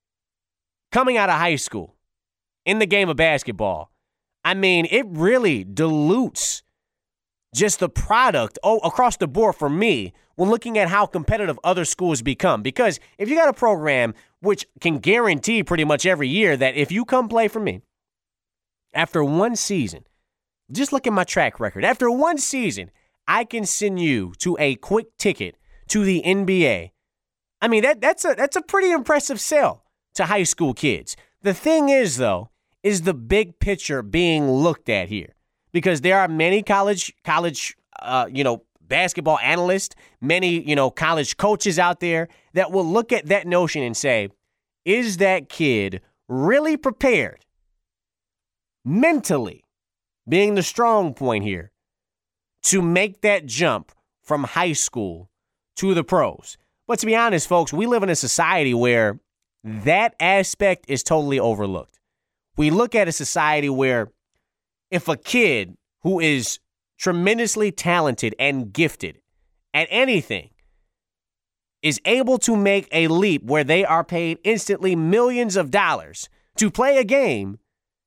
coming out of high school in the game of basketball, I mean, it really dilutes just the product oh, across the board for me when looking at how competitive other schools become. Because if you got a program which can guarantee pretty much every year that if you come play for me, after one season, just look at my track record. After one season, I can send you to a quick ticket to the N B A. I mean, that that's a that's a pretty impressive sell to high school kids. The thing is, though, is the big picture being looked at here, because there are many college college uh, you know basketball analysts, many you know college coaches out there that will look at that notion and say, is that kid really prepared mentally, being the strong point here, to make that jump from high school to the pros? But to be honest, folks, we live in a society where that aspect is totally overlooked. We look at a society where if a kid who is tremendously talented and gifted at anything is able to make a leap where they are paid instantly millions of dollars to play a game,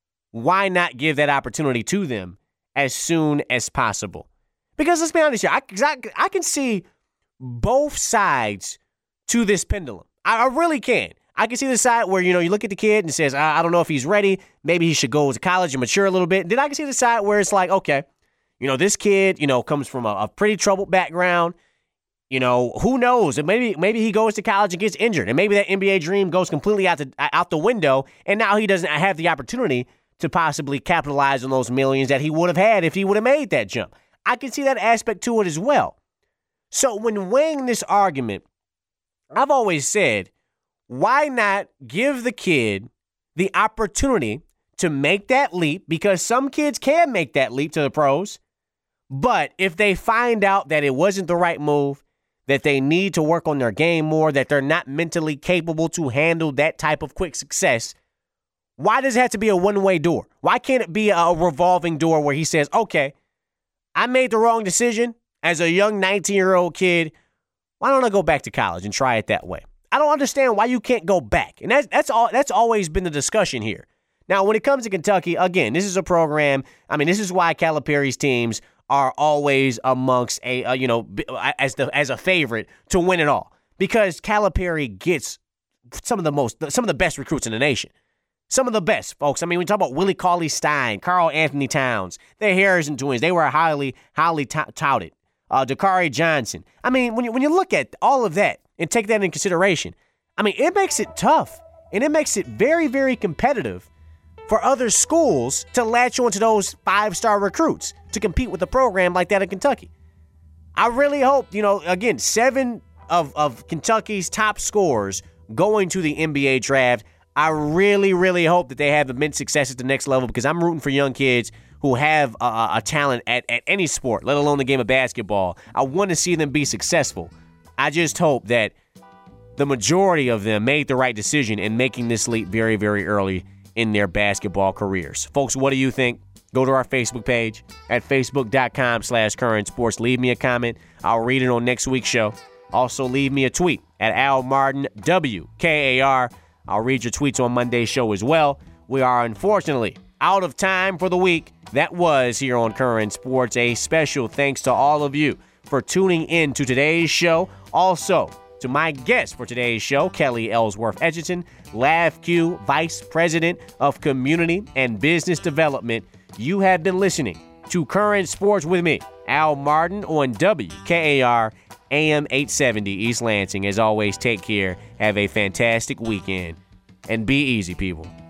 why not give that opportunity to them as soon as possible? Because let's be honest here, I, I, I can see both sides to this pendulum. I, I really can. I can see the side where, you know, you look at the kid and says, I, I don't know if he's ready. Maybe he should go to college and mature a little bit. Then I can see the side where it's like, okay, you know, this kid, you know, comes from a, a pretty troubled background. You know, who knows? And maybe maybe he goes to college and gets injured. And maybe that N B A dream goes completely out the, out the window. And now he doesn't have the opportunity to possibly capitalize on those millions that he would have had if he would have made that jump. I can see that aspect to it as well. So when weighing this argument, I've always said, why not give the kid the opportunity to make that leap? Because some kids can make that leap to the pros. But if they find out that it wasn't the right move, that they need to work on their game more, that they're not mentally capable to handle that type of quick success, why does it have to be a one-way door? Why can't it be a revolving door where he says, okay, I made the wrong decision as a young nineteen-year-old kid. Why don't I go back to college and try it that way? I don't understand why you can't go back. And that's that's all that's always been the discussion here. Now, when it comes to Kentucky, again, this is a program. I mean, this is why Calipari's teams are always amongst a, uh, you know, as the as a favorite to win it all, because Calipari gets some of the most, some of the best recruits in the nation. Some of the best, folks. I mean, we talk about Willie Cauley-Stein, Karl Anthony Towns, the Harrison twins. They were highly, highly t- touted. Uh, Dakari Johnson. I mean, when you when you look at all of that and take that into consideration, I mean, it makes it tough, and it makes it very, very competitive for other schools to latch onto those five-star recruits to compete with a program like that in Kentucky. I really hope, you know, again, seven of, of Kentucky's top scorers going to the N B A draft. I really, really hope that they have immense success at the next level, because I'm rooting for young kids who have a, a talent at, at any sport, let alone the game of basketball. I want to see them be successful. I just hope that the majority of them made the right decision in making this leap very, very early in their basketball careers. Folks, what do you think? Go to our Facebook page at facebook.com slash current sports. Leave me a comment. I'll read it on next week's show. Also, leave me a tweet at Al Martin, W K A R. I'll read your tweets on Monday's show as well. We are unfortunately out of time for the week. That was here on Current Sports. A special thanks to all of you for tuning in to today's show. Also, to my guest for today's show, Kelly Ellsworth Edgerton, LavQ Vice President of Community and Business Development. You have been listening to Current Sports with me, Al Martin, on W K A R A M eight seventy East Lansing. As always, take care, have a fantastic weekend, and be easy, people.